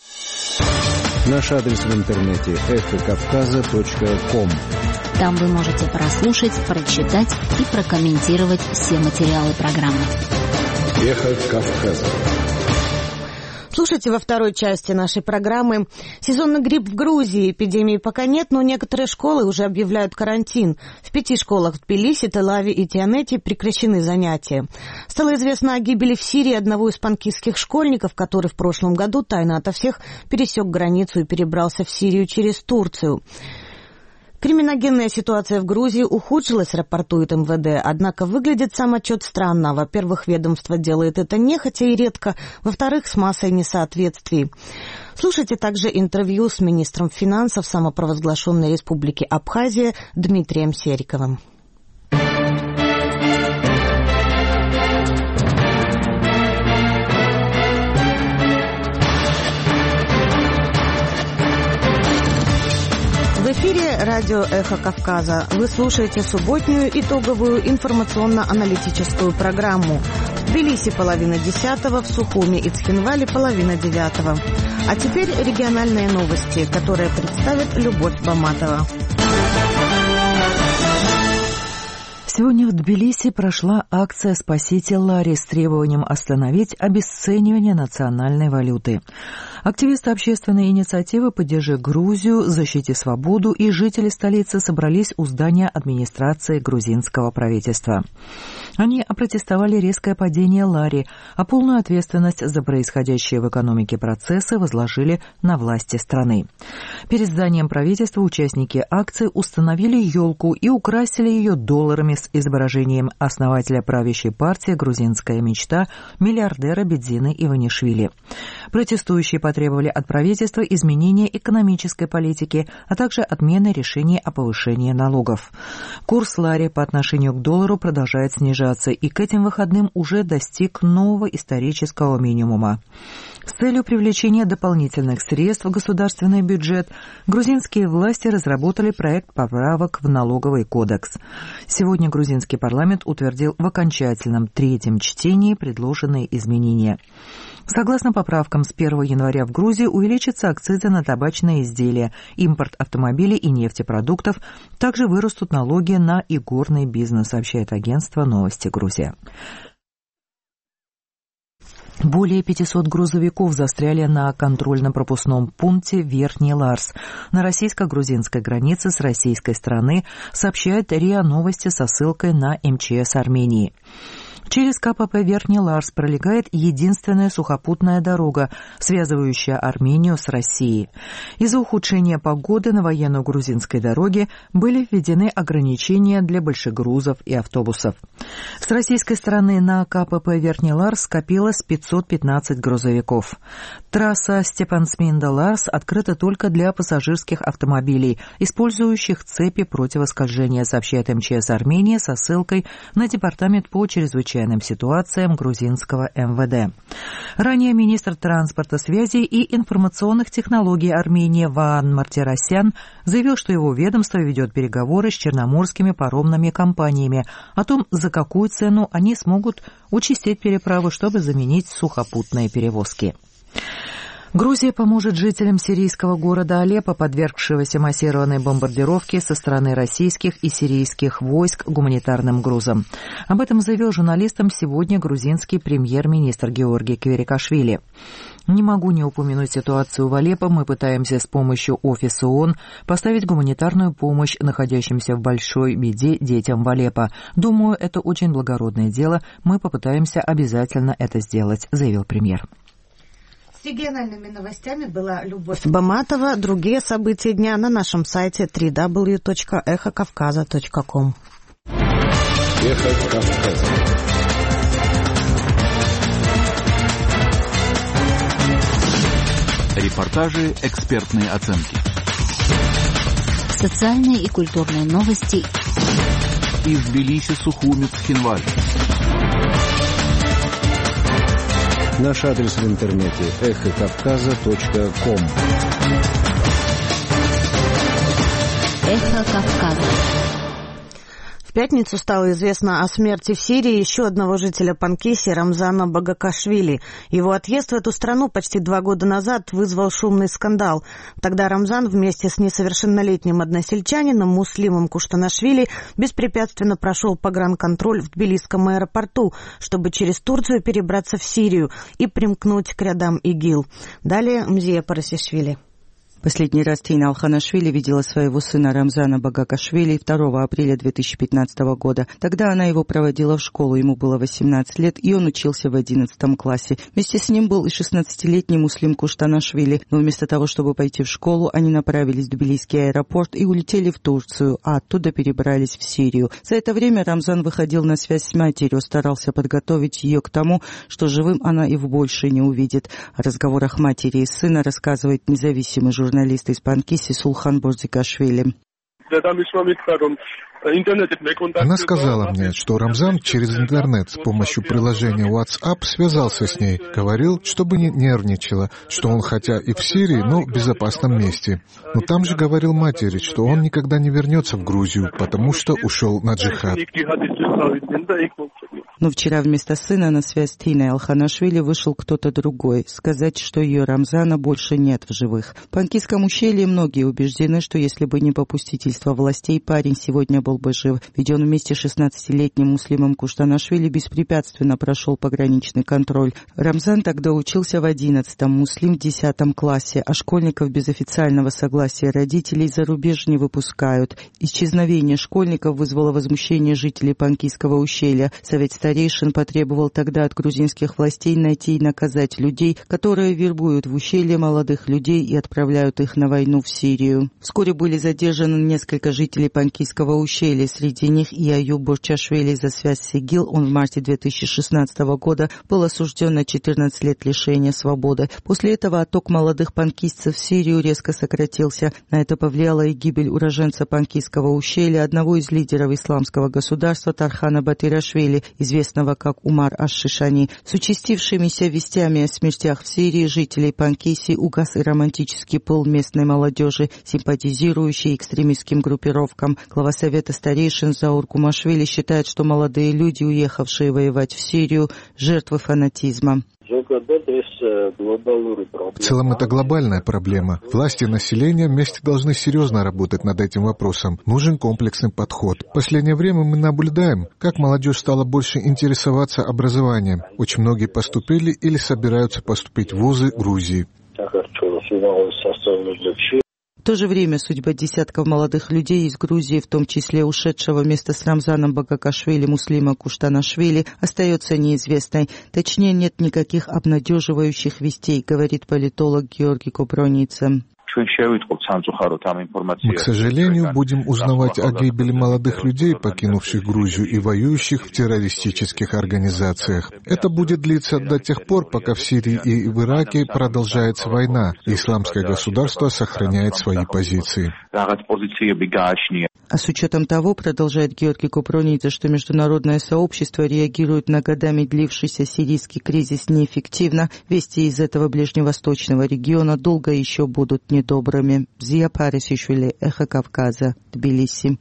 Наш адрес в интернете эхо кавказа точка ком. Там вы можете прослушать, прочитать и прокомментировать все материалы программы. Эхо Кавказа. Слушайте во второй части нашей программы. Сезонный грипп в Грузии. Эпидемии пока нет, но некоторые школы уже объявляют карантин. В пяти школах в Тбилиси, Тель-Авиве и Тианете прекращены занятия. Стало известно о гибели в Сирии одного из панкистских школьников, который в прошлом году тайно ото всех пересек границу и перебрался в Сирию через Турцию. Криминогенная ситуация в Грузии ухудшилась, рапортует эм вэ дэ, однако выглядит сам отчет странно. Во-первых, ведомство делает это нехотя и редко, во-вторых, с массой несоответствий. Слушайте также интервью с министром финансов самопровозглашенной республики Абхазия Дмитрием Сериковым. В эфире радио «Эхо Кавказа». Вы слушаете субботнюю итоговую информационно-аналитическую программу. В Тбилиси половина десятого, в Сухуми и Цхинвале половина девятого. А теперь региональные новости, которые представит Любовь Баматова. Сегодня в Тбилиси прошла акция «Спасите Лари» с требованием остановить обесценивание национальной валюты. Активисты общественной инициативы «Поддержи Грузию», «Защити свободу» и жители столицы собрались у здания администрации грузинского правительства. Они опротестовали резкое падение Лари, а полную ответственность за происходящие в экономике процессы возложили на власти страны. Перед зданием правительства участники акции установили елку и украсили ее долларами с изображением основателя правящей партии «Грузинская мечта» миллиардера Бедзины Иванишвили. Протестующие потребовали от правительства изменения экономической политики, а также отмены решений о повышении налогов. Курс Лари по отношению к доллару продолжает снижаться и к этим выходным уже достиг нового исторического минимума. С целью привлечения дополнительных средств в государственный бюджет грузинские власти разработали проект поправок в налоговый кодекс. Сегодня грузинский парламент утвердил в окончательном третьем чтении предложенные изменения. Согласно поправкам, с первого января в Грузии увеличатся акцизы на табачные изделия, импорт автомобилей и нефтепродуктов, также вырастут налоги на игорный бизнес, сообщает агентство «Новости Грузия». Более пятисот грузовиков застряли на контрольно-пропускном пункте Верхний Ларс на российско-грузинской границе с российской стороны, сообщает РИА Новости со ссылкой на эм че эс Армении. Через ка пэ пэ Верхний Ларс пролегает единственная сухопутная дорога, связывающая Армению с Россией. Из-за ухудшения погоды на военно-грузинской дороге были введены ограничения для большегрузов и автобусов. С российской стороны на ка пэ пэ Верхний Ларс скопилось пятьсот пятнадцать грузовиков. Трасса Степансминда-Ларс открыта только для пассажирских автомобилей, использующих цепи противоскольжения, сообщает эм че эс Армении со ссылкой на департамент по чрезвычайным ситуациям грузинского эм вэ дэ. Ранее министр транспорта, связи и информационных технологий Армении Ваан Мартиросян заявил, что его ведомство ведет переговоры с черноморскими паромными компаниями о том, за какую цену они смогут участить переправы, чтобы заменить сухопутные перевозки. Грузия поможет жителям сирийского города Алеппо, подвергшегося массированной бомбардировке со стороны российских и сирийских войск гуманитарным грузом. Об этом заявил журналистам сегодня грузинский премьер-министр Георгий Кверикашвили. Не могу не упомянуть ситуацию в Алеппо. Мы пытаемся с помощью Офиса ООН поставить гуманитарную помощь находящимся в большой беде детям в Алеппо. Думаю, это очень благородное дело. Мы попытаемся обязательно это сделать, заявил премьер. С региональными новостями была Любовь Баматова. Другие события дня на нашем сайте дабл ю дабл ю дабл ю точка эхо кавказа точка ком. Эхо Кавказа. Репортажи, экспертные оценки. Социальные и культурные новости. Из Тбилиси, Сухуми, Цхинваль. Наш адрес в интернете эхо кавказа точка ком. Эхо Кавказа. В пятницу стало известно о смерти в Сирии еще одного жителя Панкиси Рамзана Багакашвили. Его отъезд в эту страну почти два года назад вызвал шумный скандал. Тогда Рамзан вместе с несовершеннолетним односельчанином Муслимом Куштанашвили беспрепятственно прошел погранконтроль в Тбилисском аэропорту, чтобы через Турцию перебраться в Сирию и примкнуть к рядам ИГИЛ. Далее Мзия Парасишвили. Последний раз Тина Алханашвили видела своего сына Рамзана Багакашвили второго апреля две тысячи пятнадцатого года. Тогда она его проводила в школу, ему было восемнадцать лет, и он учился в одиннадцатом классе. Вместе с ним был и шестнадцатилетний Муслим Куштанашвили, но вместо того, чтобы пойти в школу, они направились в Тбилисский аэропорт и улетели в Турцию, а оттуда перебрались в Сирию. За это время Рамзан выходил на связь с матерью, старался подготовить ее к тому, что живым она его больше не увидит. О разговорах матери и сына рассказывает независимый журналист. Журналист из Панкиси Сулхан Борзикашвили. Она сказала мне, что Рамзан через интернет с помощью приложения WhatsApp связался с ней, говорил, чтобы не нервничала, что он хотя и в Сирии, но в безопасном месте. Но там же говорил матери, что он никогда не вернется в Грузию, потому что ушел на джихад. Но вчера вместо сына на связь с Тиной Алханашвили вышел кто-то другой, сказать, что ее Рамзана больше нет в живых. В Панкисском ущелье многие убеждены, что если бы не попустительство властей, парень сегодня был бы жив, ведь он вместе с шестнадцатилетним Муслимом Куштанашвили беспрепятственно прошел пограничный контроль. Рамзан тогда учился в одиннадцатом, Муслим в десятом классе, а школьников без официального согласия родителей за рубеж не выпускают. Исчезновение школьников вызвало возмущение жителей Панкисского ущелья. Совет старейшин потребовал тогда от грузинских властей найти и наказать людей, которые вербуют в ущелье молодых людей и отправляют их на войну в Сирию. Вскоре были задержаны несколько жителей Панкисского ущелья. Среди них и Аюб Борчашвили за связь с ИГИЛ. Он в марте две тысячи шестнадцатого года был осужден на четырнадцать лет лишения свободы. После этого отток молодых панкистцев в Сирию резко сократился. На это повлияла и гибель уроженца Панкисского ущелья, одного из лидеров исламского государства Тархана Батирашвили, известного как Умар Аш-Шишани. С участившимися вестями о смертях в Сирии жителей Панкиси угас и романтический пыл местной молодежи, симпатизирующей экстремистским группировкам. Глава Совета старейшин Заур Кумашвили считает, что молодые люди, уехавшие воевать в Сирию, жертвы фанатизма. В целом это глобальная проблема. Власти и население вместе должны серьезно работать над этим вопросом. Нужен комплексный подход. В последнее время мы наблюдаем, как молодежь стала больше интересоваться образованием. Очень многие поступили или собираются поступить в вузы Грузии. В то же время судьба десятков молодых людей из Грузии, в том числе ушедшего вместе с Рамзаном Багакашвили Муслима Куштанашвили, остается неизвестной. Точнее, нет никаких обнадеживающих вестей, говорит политолог Георгий Коброница. Мы, к сожалению, будем узнавать о гибели молодых людей, покинувших Грузию и воюющих в террористических организациях. Это будет длиться до тех пор, пока в Сирии и в Ираке продолжается война, и исламское государство сохраняет свои позиции. А с учетом того, продолжает Георгий Купронидзе, что международное сообщество реагирует на годами длившийся сирийский кризис неэффективно, вести из этого ближневосточного региона долго еще будут недобрыми. Зия Парисишвили, Эхо Кавказа, Тбилиси.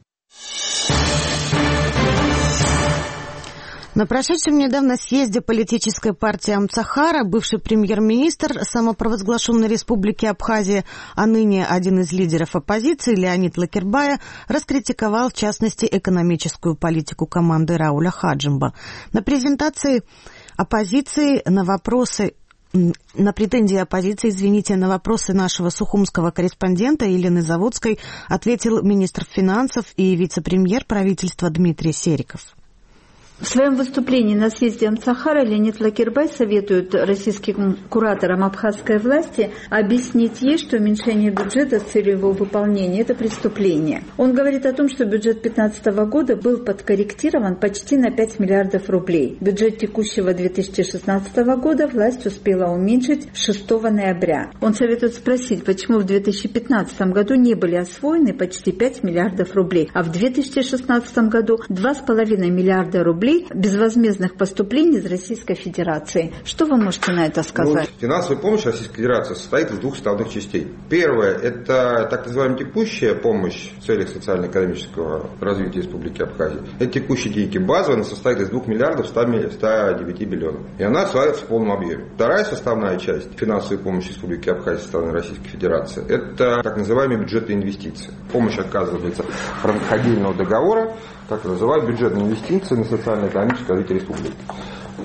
На прошедшем недавно съезде политической партии Амцахара бывший премьер-министр самопровозглашенной республики Абхазия, а ныне один из лидеров оппозиции Леонид Лакербая, раскритиковал в частности экономическую политику команды Рауля Хаджимба. На презентации оппозиции на вопросы На претензии оппозиции, извините, на вопросы нашего сухумского корреспондента Елены Заводской ответил министр финансов и вице-премьер правительства Дмитрий Сериков. В своем выступлении на съезде Амцахара Леонид Лакербай советует российским кураторам абхазской власти объяснить ей, что уменьшение бюджета с целью его выполнения – это преступление. Он говорит о том, что бюджет две тысячи пятнадцатого года был подкорректирован почти на пять миллиардов рублей. Бюджет текущего две тысячи шестнадцатого года власть успела уменьшить шестого ноября. Он советует спросить, почему в две тысячи пятнадцатом году не были освоены почти пять миллиардов рублей, а в две тысячи шестнадцатом году два с половиной миллиарда рублей безвозмездных поступлений из Российской Федерации. Что вы можете на это сказать? Ну, финансовая помощь Российской Федерации состоит из двух составных частей. Первая – это так называемая текущая помощь в целях социально-экономического развития Республики Абхазия. Это текущие деньги базовые, она состоит из двух миллиардов ста девяти миллионов. И она осваивается в полном объеме. Вторая составная часть финансовой помощи Республики Абхазия со стороны Российской Федерации – это так называемые бюджетные инвестиции. Помощь оказывается в рамках отдельного договора, как называют бюджетные инвестиции на социально-экономическое развитие республики.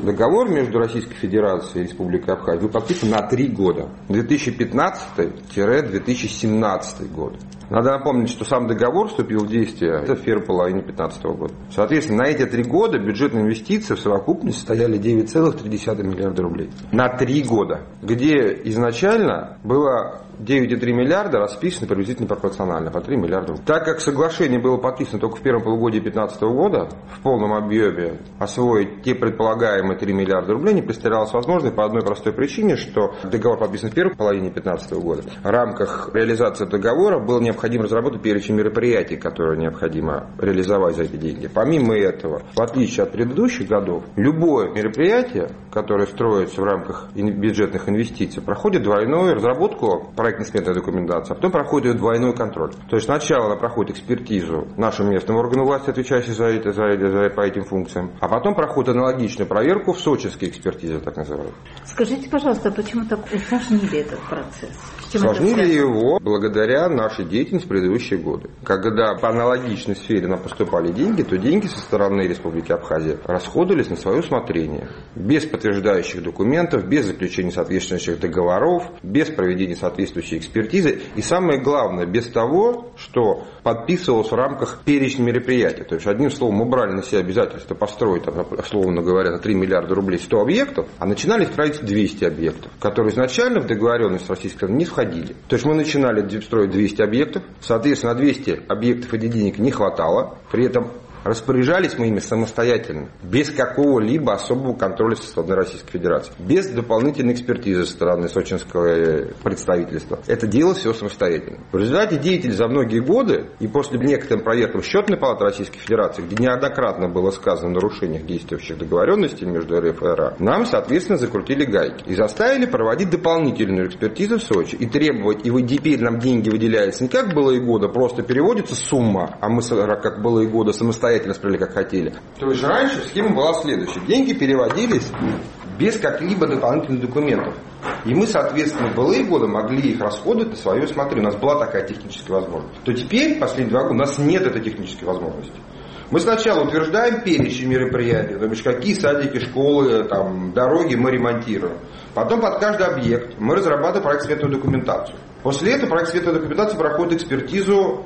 Договор между Российской Федерацией и Республикой Абхазия был подписан на три года. две тысячи пятнадцатый — две тысячи семнадцатый год. Надо напомнить, что сам договор вступил в действие в первой половине две тысячи пятнадцатого года. Соответственно, на эти три года бюджетные инвестиции в совокупности составляли девять целых три десятых миллиарда рублей. На три года. Где изначально было девять целых три миллиарда расписано приблизительно пропорционально, по три миллиарда рублей. Так как соглашение было подписано только в первом полугодии две тысячи пятнадцатого года, в полном объеме освоить те предполагаемые три миллиарда рублей не представлялось возможным по одной простой причине, что договор подписан в первой половине две тысячи пятнадцатого года. В рамках реализации договора было необходимо разработать перечень мероприятий, которые необходимо реализовать за эти деньги. Помимо этого, в отличие от предыдущих годов, любое мероприятие, которое строится в рамках бюджетных инвестиций, проходит двойную разработку проектно-сметной документации, а потом проходит ее двойной контроль. То есть сначала она проходит экспертизу нашим местным органам власти, отвечающим за это, за это, за это, по этим функциям, а потом проходит аналогичную проверку в сочинской экспертизе, так называемой. Скажите, пожалуйста, почему так усложнили этот процесс? Усложнили его благодаря нашей деятельности в предыдущие годы. Когда по аналогичной сфере нам поступали деньги, то деньги со стороны Республики Абхазия расходовались на свое усмотрение. Без подтверждающих документов, без заключения соответствующих договоров, без проведения соответствующей экспертизы. И самое главное, без того, что подписывалось в рамках перечня мероприятий. То есть, одним словом, мы брали на себя обязательство построить, там, условно говоря, на три миллиарда рублей сто объектов, а начинали строить двести объектов, которые изначально в договоренность с российской стороной не входили. То есть мы начинали строить двести объектов, соответственно, на двести объектов этих денег не хватало, при этом распоряжались мы ими самостоятельно, без какого-либо особого контроля со стороны Российской Федерации, без дополнительной экспертизы со стороны сочинского представительства. Это делалось все самостоятельно. В результате деятельности за многие годы и после некоторым проверкам Счетной палаты Российской Федерации, где неоднократно было сказано о нарушениях действующих договоренностей между РФ и РА, нам, соответственно, закрутили гайки и заставили проводить дополнительную экспертизу в Сочи и требовать, и вы теперь нам деньги выделяются не как было и года, просто переводится сумма, а мы, как было и года, самостоятельно строили, как хотели. То есть раньше схема была следующая. Деньги переводились без каких-либо дополнительных документов. И мы, соответственно, в былые годы могли их расходовать на свое усмотрение. У нас была такая техническая возможность. То теперь, последние два года, у нас нет этой технической возможности. Мы сначала утверждаем перечень мероприятий, то есть какие садики, школы, там, дороги мы ремонтируем. Потом под каждый объект мы разрабатываем проект-сметную документацию. После этого проект-сметная документация проходит экспертизу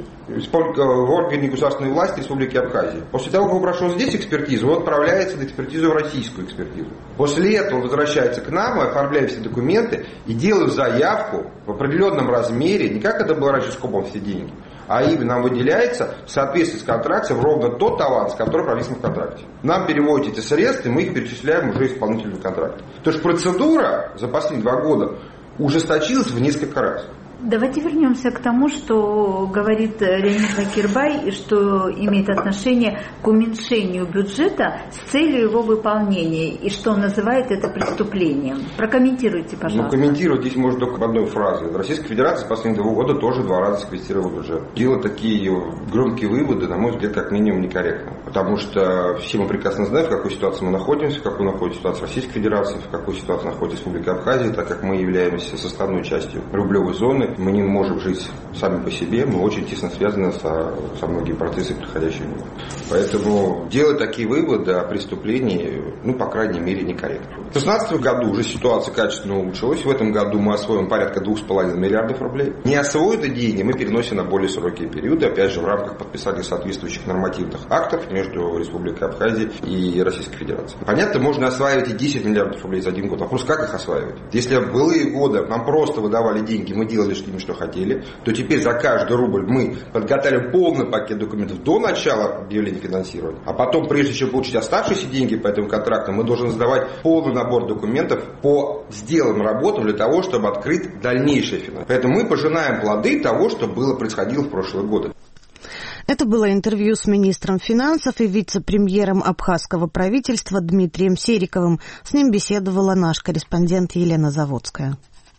в органе государственной власти Республики Абхазия. После того, как он прошел здесь экспертизу, он отправляется на экспертизу в российскую экспертизу. После этого он возвращается к нам, мы оформляем все документы и делаем заявку в определенном размере, не как это было раньше скопом все деньги, а именно нам выделяется в соответствии с контрактом ровно тот аванс, который прописан в контракте. Нам переводят эти средства, и мы их перечисляем уже исполнителю контракта. То есть процедура за последние два года ужесточилась в несколько раз. Давайте вернемся к тому, что говорит Леонид Лакирбай, и что имеет отношение к уменьшению бюджета с целью его выполнения, и что он называет это преступлением. Прокомментируйте, пожалуйста. Ну, комментировать здесь можно только в одной фразе. Российская Федерация с последних двух года тоже два раза скорректировала бюджет. Делать такие громкие выводы, на мой взгляд, как минимум некорректно. Потому что все мы прекрасно знаем, в какой ситуации мы находимся, в какой находится ситуация Российской Федерации, в какой ситуации находится Республика Абхазия, так как мы являемся составной частью рублевой зоны. Мы не можем жить сами по себе, мы очень тесно связаны со, со многими процессами, происходящими в мире. Поэтому делать такие выводы о преступлении, ну, по крайней мере, некорректно. В две тысячи шестнадцатом году уже ситуация качественно улучшилась. В этом году мы освоим порядка двух с половиной миллиардов рублей. Не освоенные деньги мы переносим на более широкие периоды, опять же, в рамках подписания соответствующих нормативных актов между Республикой Абхазия и Российской Федерацией. Понятно, можно осваивать и десять миллиардов рублей за один год. Вопрос, как их осваивать? Если в былые годы нам просто выдавали деньги, мы делали с ними, что хотели, то теперь за каждый рубль мы подготовили полный пакет документов до начала объявления финансирования, а потом, прежде чем получить оставшиеся деньги по этим контрактам, мы должны сдавать полный набор документов по сделанным работам для того, чтобы открыть дальнейшее финансирование. Поэтому мы пожинаем плоды того, что было происходило в прошлые годы. Это было интервью с министром финансов и вице-премьером абхазского правительства Дмитрием Сериковым. С ним беседовала наш корреспондент Елена Заводская.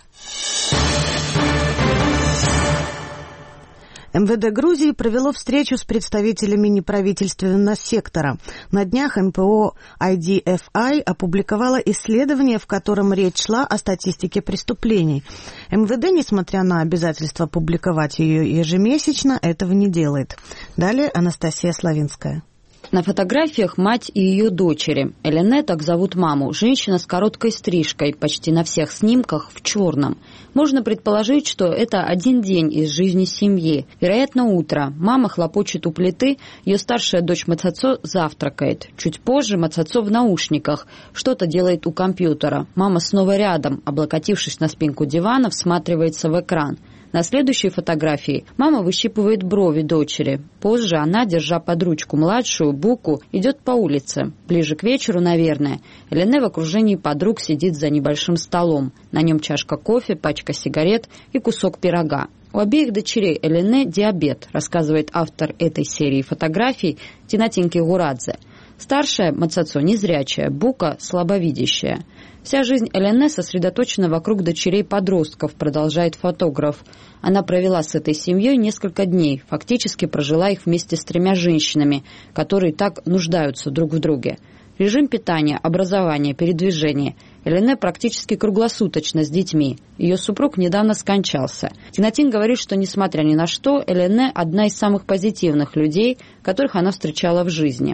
МВД Грузии провело встречу с представителями неправительственного сектора. На днях эн пэ о ай ди эф ай опубликовало исследование, в котором речь шла о статистике преступлений. МВД, несмотря на обязательство публиковать ее ежемесячно, этого не делает. Далее Анастасия Славинская. На фотографиях мать и ее дочери. Элене, так зовут маму, женщина с короткой стрижкой, почти на всех снимках в черном. Можно предположить, что это один день из жизни семьи. Вероятно, утро. Мама хлопочет у плиты, ее старшая дочь Мацацо завтракает. Чуть позже Мацацо в наушниках, что-то делает у компьютера. Мама снова рядом, облокотившись на спинку дивана, всматривается в экран. На следующей фотографии мама выщипывает брови дочери. Позже она, держа под ручку младшую, Буку, идет по улице. Ближе к вечеру, наверное, Элене в окружении подруг сидит за небольшим столом. На нем чашка кофе, пачка сигарет и кусок пирога. У обеих дочерей Элене диабет, рассказывает автор этой серии фотографий Тинатин Кигурадзе. Старшая, Мацацо, незрячая, Бука, слабовидящая. Вся жизнь Элене сосредоточена вокруг дочерей-подростков, продолжает фотограф. Она провела с этой семьей несколько дней, фактически прожила их вместе с тремя женщинами, которые так нуждаются друг в друге. Режим питания, образование, передвижение. Элене практически круглосуточно с детьми. Ее супруг недавно скончался. Тинатин говорит, что, несмотря ни на что, Элене – одна из самых позитивных людей, которых она встречала в жизни.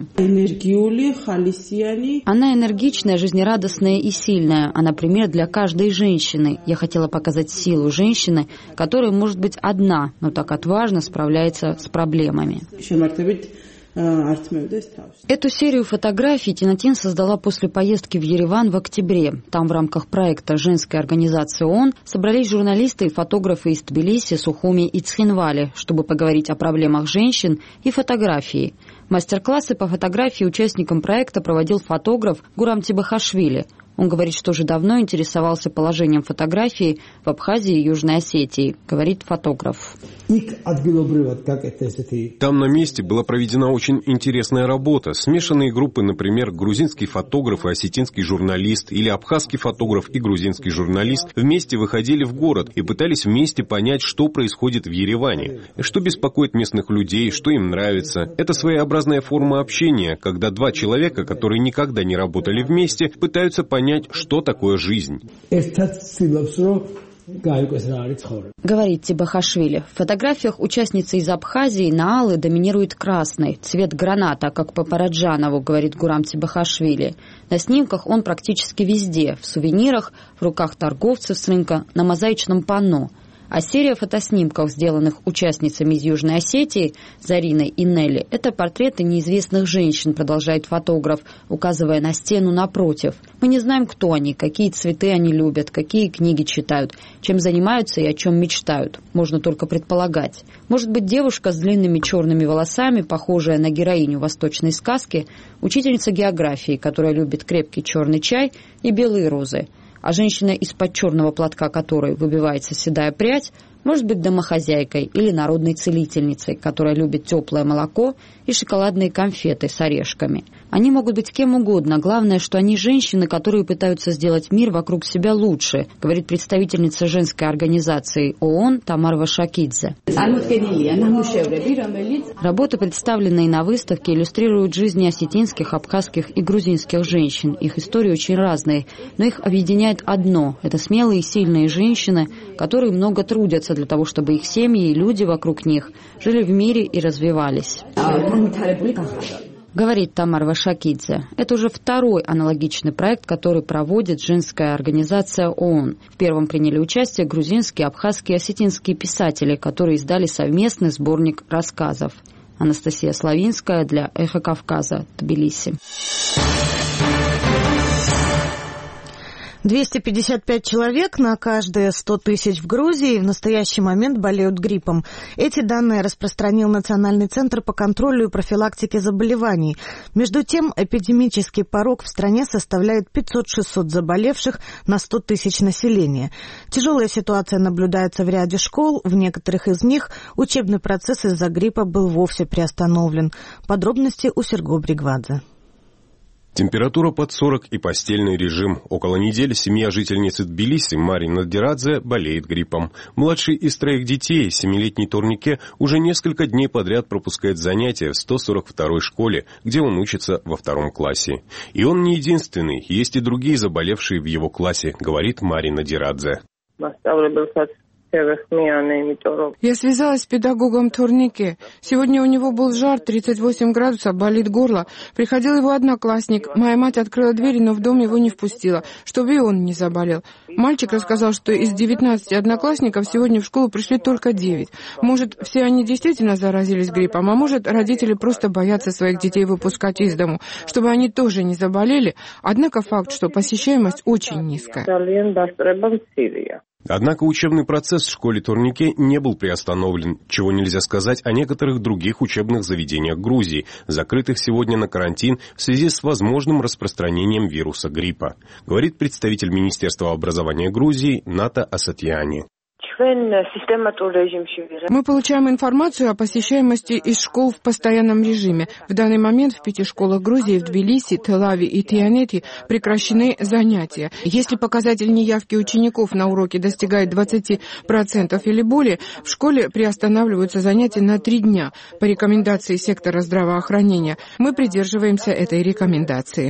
Она энергичная, жизнерадостная и сильная. Она пример для каждой женщины. Я хотела показать силу женщины, которая может быть одна, но так отважно справляется с проблемами. Эту серию фотографий Тинатин создала после поездки в Ереван в октябре. Там в рамках проекта женской организации ООН собрались журналисты и фотографы из Тбилиси, Сухуми и Цхинвали, чтобы поговорить о проблемах женщин и фотографии. Мастер-классы по фотографии участникам проекта проводил фотограф Гурам Тибахашвили. Он говорит, что уже давно интересовался положением фотографии в Абхазии и Южной Осетии, говорит фотограф. Там на месте была проведена очень интересная работа. Смешанные группы, например, грузинский фотограф и осетинский журналист или абхазский фотограф и грузинский журналист вместе выходили в город и пытались вместе понять, что происходит в Ереване, что беспокоит местных людей, что им нравится. Это своеобразная форма общения, когда два человека, которые никогда не работали вместе, пытаются понять, что такое жизнь. Говорит Тибахашвили. В фотографиях участницы из Абхазии на алый доминирует красный, цвет граната, как по Параджанову, говорит Гурам Тибахашвили. На снимках он практически везде, в сувенирах, в руках торговцев с рынка, на мозаичном панно. А серия фотоснимков, сделанных участницами из Южной Осетии, Зариной и Нелли, это портреты неизвестных женщин, продолжает фотограф, указывая на стену напротив. Мы не знаем, кто они, какие цветы они любят, какие книги читают, чем занимаются и о чем мечтают. Можно только предполагать. Может быть, девушка с длинными черными волосами, похожая на героиню восточной сказки, учительница географии, которая любит крепкий черный чай и белые розы. А женщина, из-под черного платка которой выбивается седая прядь, может быть домохозяйкой или народной целительницей, которая любит теплое молоко и шоколадные конфеты с орешками. Они могут быть кем угодно. Главное, что они женщины, которые пытаются сделать мир вокруг себя лучше, говорит представительница женской организации ООН Тамара Вашакидзе. Работы, представленные на выставке, иллюстрируют жизни осетинских, абхазских и грузинских женщин. Их истории очень разные, но их объединяет одно – это смелые и сильные женщины, которые много трудятся для того, чтобы их семьи и люди вокруг них жили в мире и развивались. Говорит Тамара Вашакидзе. Это уже второй аналогичный проект, который проводит женская организация ООН. В первом приняли участие грузинские, абхазские и осетинские писатели, которые издали совместный сборник рассказов. Анастасия Славинская для «Эхо Кавказа», Тбилиси. двести пятьдесят пять человек на каждые сто тысяч в Грузии в настоящий момент болеют гриппом. Эти данные распространил Национальный центр по контролю и профилактике заболеваний. Между тем, эпидемический порог в стране составляет пятьсот-шестьсот заболевших на сто тысяч населения. Тяжелая ситуация наблюдается в ряде школ. В некоторых из них учебный процесс из-за гриппа был вовсе приостановлен. Подробности у Серго Бригвадзе. Температура под сорок и постельный режим. Около недели семья жительницы Тбилиси Мари Надирадзе болеет гриппом. Младший из троих детей, семилетний Турнике, уже несколько дней подряд пропускает занятия в сто сорок второй школе, где он учится во втором классе. И он не единственный, есть и другие заболевшие в его классе, говорит Мари Надирадзе. Я связалась с педагогом Турнике. Сегодня у него был жар, тридцать восемь градусов, болит горло. Приходил его одноклассник. Моя мать открыла дверь, но в дом его не впустила, чтобы и он не заболел. Мальчик рассказал, что из девятнадцати одноклассников сегодня в школу пришли только девять. Может, все они действительно заразились гриппом, а может, родители просто боятся своих детей выпускать из дому, чтобы они тоже не заболели. Однако факт, что посещаемость очень низкая. Однако учебный процесс в школе Турнике не был приостановлен, чего нельзя сказать о некоторых других учебных заведениях Грузии, закрытых сегодня на карантин в связи с возможным распространением вируса гриппа, говорит представитель Министерства образования Грузии Ната Асатьяни. Мы получаем информацию о посещаемости из школ в постоянном режиме. В данный момент в пяти школах Грузии, в Тбилиси, Тель-Авиве и Тианете прекращены занятия. Если показатель неявки учеников на уроки достигает двадцати процентов или более, в школе приостанавливаются занятия на три дня по рекомендации сектора здравоохранения. Мы придерживаемся этой рекомендации.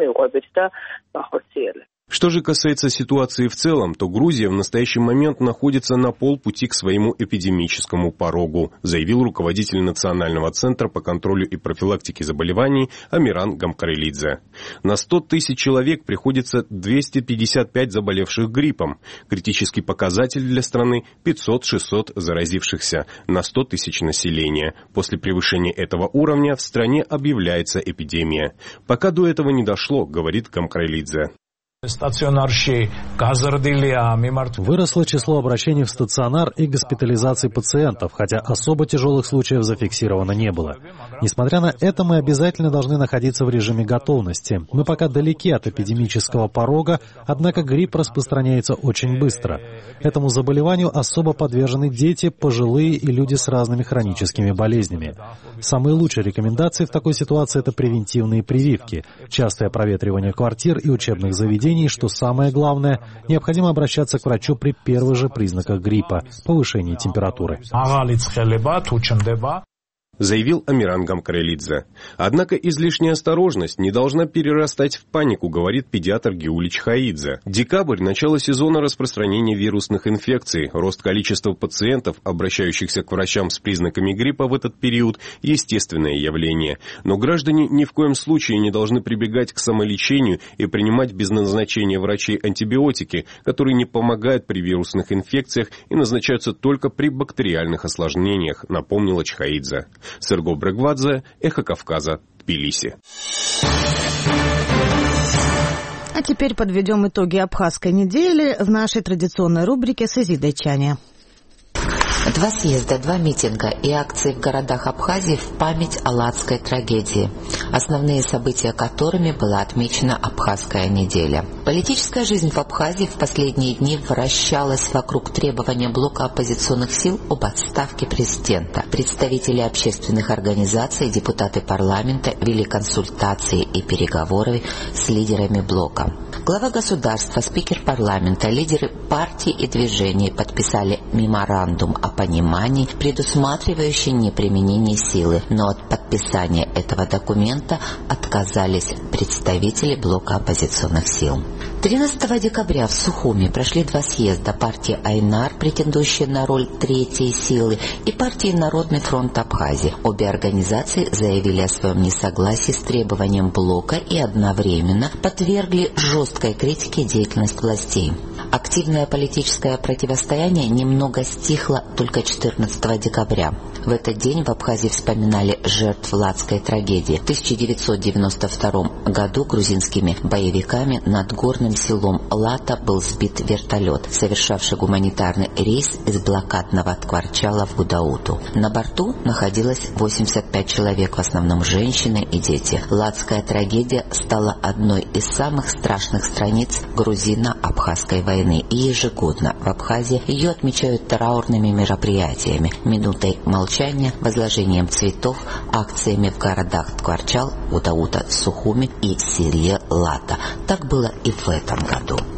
Что же касается ситуации в целом, то Грузия в настоящий момент находится на полпути к своему эпидемическому порогу, заявил руководитель Национального центра по контролю и профилактике заболеваний Амиран Гамкарелидзе. На сто тысяч человек приходится двести пятьдесят пять заболевших гриппом. Критический показатель для страны – пятьсот-шестьсот заразившихся на сто тысяч населения. После превышения этого уровня в стране объявляется эпидемия. Пока до этого не дошло, говорит Гамкарелидзе. Выросло число обращений в стационар и госпитализации пациентов, хотя особо тяжелых случаев зафиксировано не было. Несмотря на это, мы обязательно должны находиться в режиме готовности. Мы пока далеки от эпидемического порога, однако грипп распространяется очень быстро. Этому заболеванию особо подвержены дети, пожилые и люди с разными хроническими болезнями. Самые лучшие рекомендации в такой ситуации – это превентивные прививки, частое проветривание квартир и учебных заведений, и, что самое главное, необходимо обращаться к врачу при первых же признаках гриппа, повышении температуры. Заявил Амиран Гамкарелидзе. Однако излишняя осторожность не должна перерастать в панику, говорит педиатр Гиули Чхаидзе. Декабрь – начало сезона распространения вирусных инфекций. Рост количества пациентов, обращающихся к врачам с признаками гриппа в этот период – естественное явление. Но граждане ни в коем случае не должны прибегать к самолечению и принимать без назначения врачей антибиотики, которые не помогают при вирусных инфекциях и назначаются только при бактериальных осложнениях, напомнила Чхаидзе. Серго Брегвадзе, Эхо Кавказа, Тбилиси. А теперь подведем итоги абхазской недели в нашей традиционной рубрике «Созидайчане». Два съезда, два митинга и акции в городах Абхазии в память о ладской трагедии, основные события которыми была отмечена Абхазская неделя. Политическая жизнь в Абхазии в последние дни вращалась вокруг требования блока оппозиционных сил об отставке президента. Представители общественных организаций, депутаты парламента вели консультации и переговоры с лидерами блока. Глава государства, спикер парламента, лидеры партий и движений подписали меморандум о понимании, предусматривающий неприменение силы, но от подписания этого документа отказались представители блока оппозиционных сил. тринадцатого декабря в Сухуми прошли два съезда партии Айнар, претендующие на роль третьей силы, и партии Народный фронт Абхазии. Обе организации заявили о своем несогласии с требованием блока и одновременно подвергли жесткой критике деятельность властей. Активное политическое противостояние немного стихло только четырнадцатого декабря. В этот день в Абхазии вспоминали жертв ладской трагедии. В тысяча девятьсот девяносто втором году грузинскими боевиками над горным селом Лата был сбит вертолет, совершавший гуманитарный рейс из блокадного Ткварчала в Гудауту. На борту находилось восемьдесят пять человек, в основном женщины и дети. Ладская трагедия стала одной из самых страшных страниц грузино-абхазской войны, и ежегодно в Абхазии ее отмечают траурными мероприятиями, минутой молчания, возложением цветов, акциями в городах Ткварчал, Гудаута, Сухуми и селе Лата. Так было и в этом году.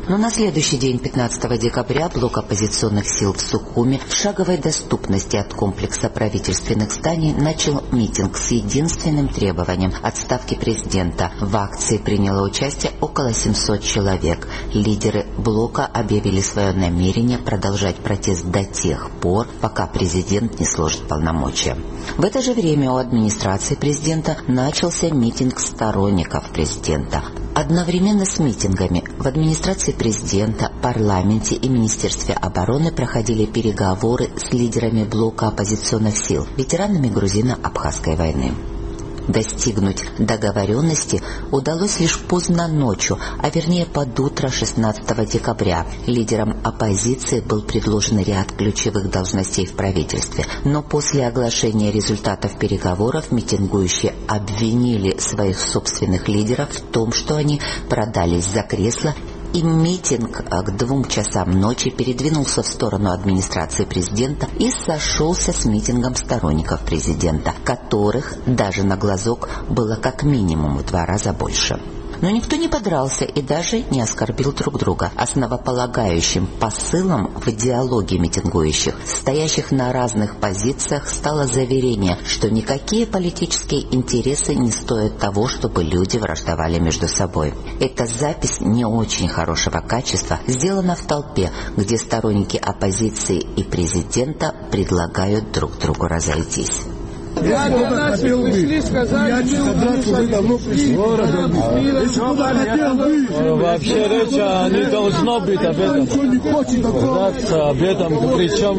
Но на следующий день, пятнадцатого декабря, блок оппозиционных сил в Сухуми в шаговой доступности от комплекса правительственных зданий начал митинг с единственным требованием – отставки президента. В акции приняло участие около семисот человек. Лидеры блока объявили свое намерение продолжать протест до тех пор, пока президент не сложит полномочия. В это же время у администрации президента начался митинг сторонников президента. Одновременно с митингами в администрации президента, парламенте и Министерстве обороны проходили переговоры с лидерами блока оппозиционных сил, ветеранами грузино-абхазской войны. Достигнуть договоренности удалось лишь поздно ночью, а вернее под утро шестнадцатого декабря. Лидерам оппозиции был предложен ряд ключевых должностей в правительстве, но после оглашения результатов переговоров митингующие обвинили своих собственных лидеров в том, что они продались за кресло, и митинг к двум часам ночи передвинулся в сторону администрации президента и сошелся с митингом сторонников президента, которых даже на глазок было как минимум в два раза больше. Но никто не подрался и даже не оскорбил друг друга. Основополагающим посылом в диалоге митингующих, стоящих на разных позициях, стало заверение, что никакие политические интересы не стоят того, чтобы люди враждовали между собой. Эта запись не очень хорошего качества сделана в толпе, где сторонники оппозиции и президента предлагают друг другу разойтись. Я когда пришли, сказали, что вы давно пришли. Вообще речь не должно быть об этом. Драться об этом, причем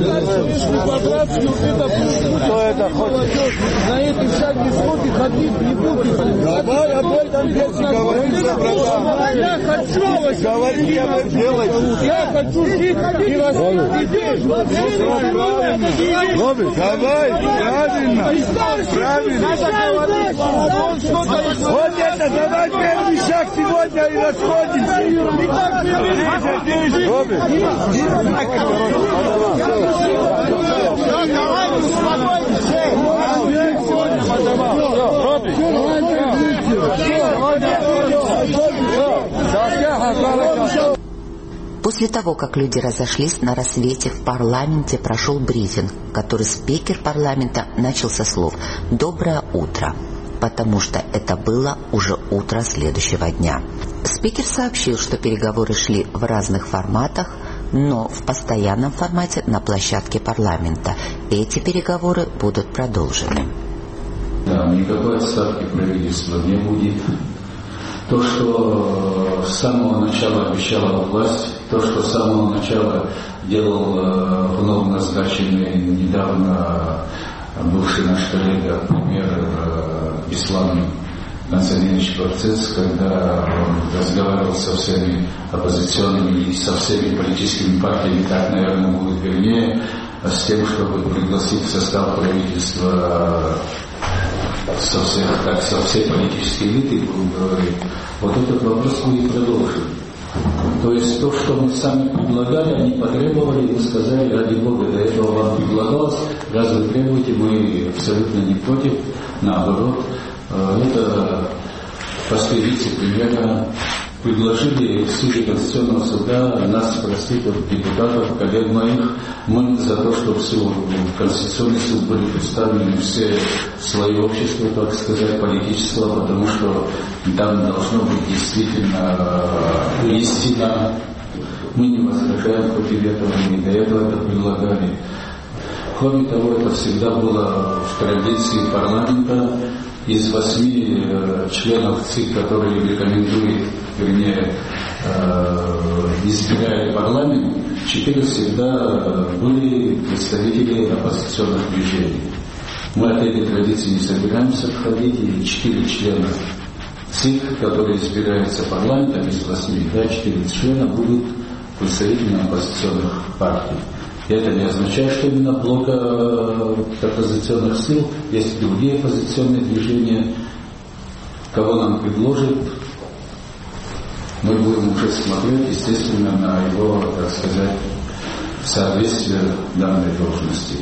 кто это хочет. На этой всякие сроки ходить не будете. Давай об этом говорить, братан. Я хочу говорить об этом делать. Я хочу жить и вас давай, правильно. Правильно. Вот это, давай первый шаг сегодня и расходимся. После того, как люди разошлись, на рассвете в парламенте прошел брифинг, который спикер парламента начал со слов «Доброе утро», потому что это было уже утро следующего дня. Спикер сообщил, что переговоры шли в разных форматах, но в постоянном формате на площадке парламента. Эти переговоры будут продолжены. Да, никакой отставки правительства не будет. То, что с самого начала обещала власть, то, что с самого начала делал э, вновь назначенный недавно бывший наш коллега, премьер э, Беслан Константинович Процесс, когда он разговаривал со всеми оппозиционными и со всеми политическими партиями, так, наверное, будет вернее, с тем, чтобы пригласить в состав правительства со всех, так, со всей политической элиты, будем говорить, вот этот вопрос будет продолжен. То есть то, что мы сами предлагали, они потребовали, мы сказали, ради Бога, до этого вам предлагалось, раз вы требуете, мы абсолютно не против, наоборот. Это простые вице-премьера предложили в суде Конституционного суда нас спросить от депутатов, коллег моих, мы за то, чтобы в Конституционный суд были представлены все слои общества, так сказать, политического, потому что там должно быть действительно истина. Мы не возражаем против этого, мы до этого это предлагали. Кроме того, это всегда было в традиции парламента. Из восьми э, членов ЦИК, которые рекомендует, вернее, э, избирает парламент, четыре всегда были представители оппозиционных движений. Мы от этой традиции не собираемся отходить, и четыре члена ЦИК, которые избираются парламентом из восьми, да, четыре члена будут представителями оппозиционных партий. И это не означает, что именно блок оппозиционных сил, есть и другие оппозиционные движения. Кого нам предложат, мы будем уже смотреть, естественно, на его, так сказать, соответствие данной должности.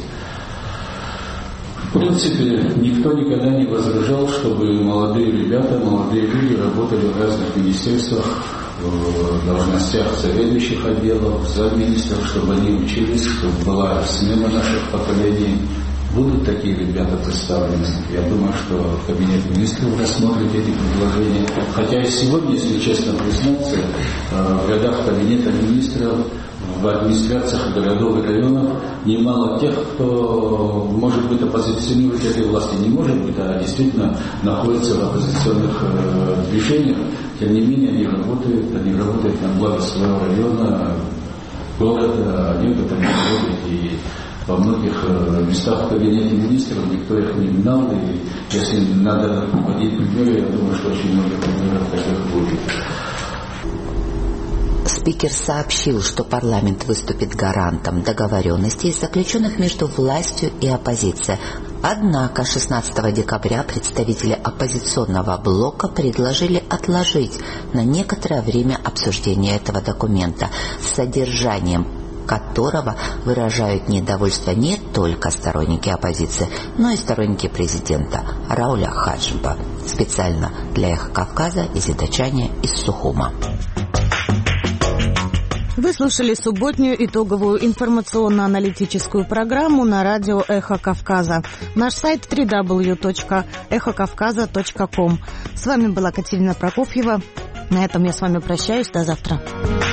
В принципе, никто никогда не возражал, чтобы молодые ребята, молодые люди работали в разных министерствах, в должностях заведующих отделов, замминистров, чтобы они учились, чтобы была смена наших поколений. Будут такие ребята представлены. Я думаю, что кабинет министров рассмотрит эти предложения. Хотя и сегодня, если честно признаться, в рядах кабинета министров, в администрациях городов и районов немало тех, кто, может быть, оппозиционирует этой власти, не может быть, а действительно находится в оппозиционных э, движениях. Тем не менее, они работают, они работают на благо своего района, города, а некоторые работают и во многих местах в кабинете министров, никто их не гнал, и если надо приводить примеры, я думаю, что очень много примеров таких будет. Спикер сообщил, что парламент выступит гарантом договоренностей, заключенных между властью и оппозицией. Однако шестнадцатого декабря представители оппозиционного блока предложили отложить на некоторое время обсуждение этого документа с содержанием которого выражают недовольство не только сторонники оппозиции, но и сторонники президента Рауля Хаджиба. Специально для «Эхо Кавказа» Изида Чаня из Сухума. Вы слушали субботнюю итоговую информационно-аналитическую программу на радио «Эхо Кавказа». Наш сайт дабл ю дабл ю дабл ю точка эхо кавказа точка ком. С вами была Катерина Прокофьева. На этом я с вами прощаюсь. До завтра.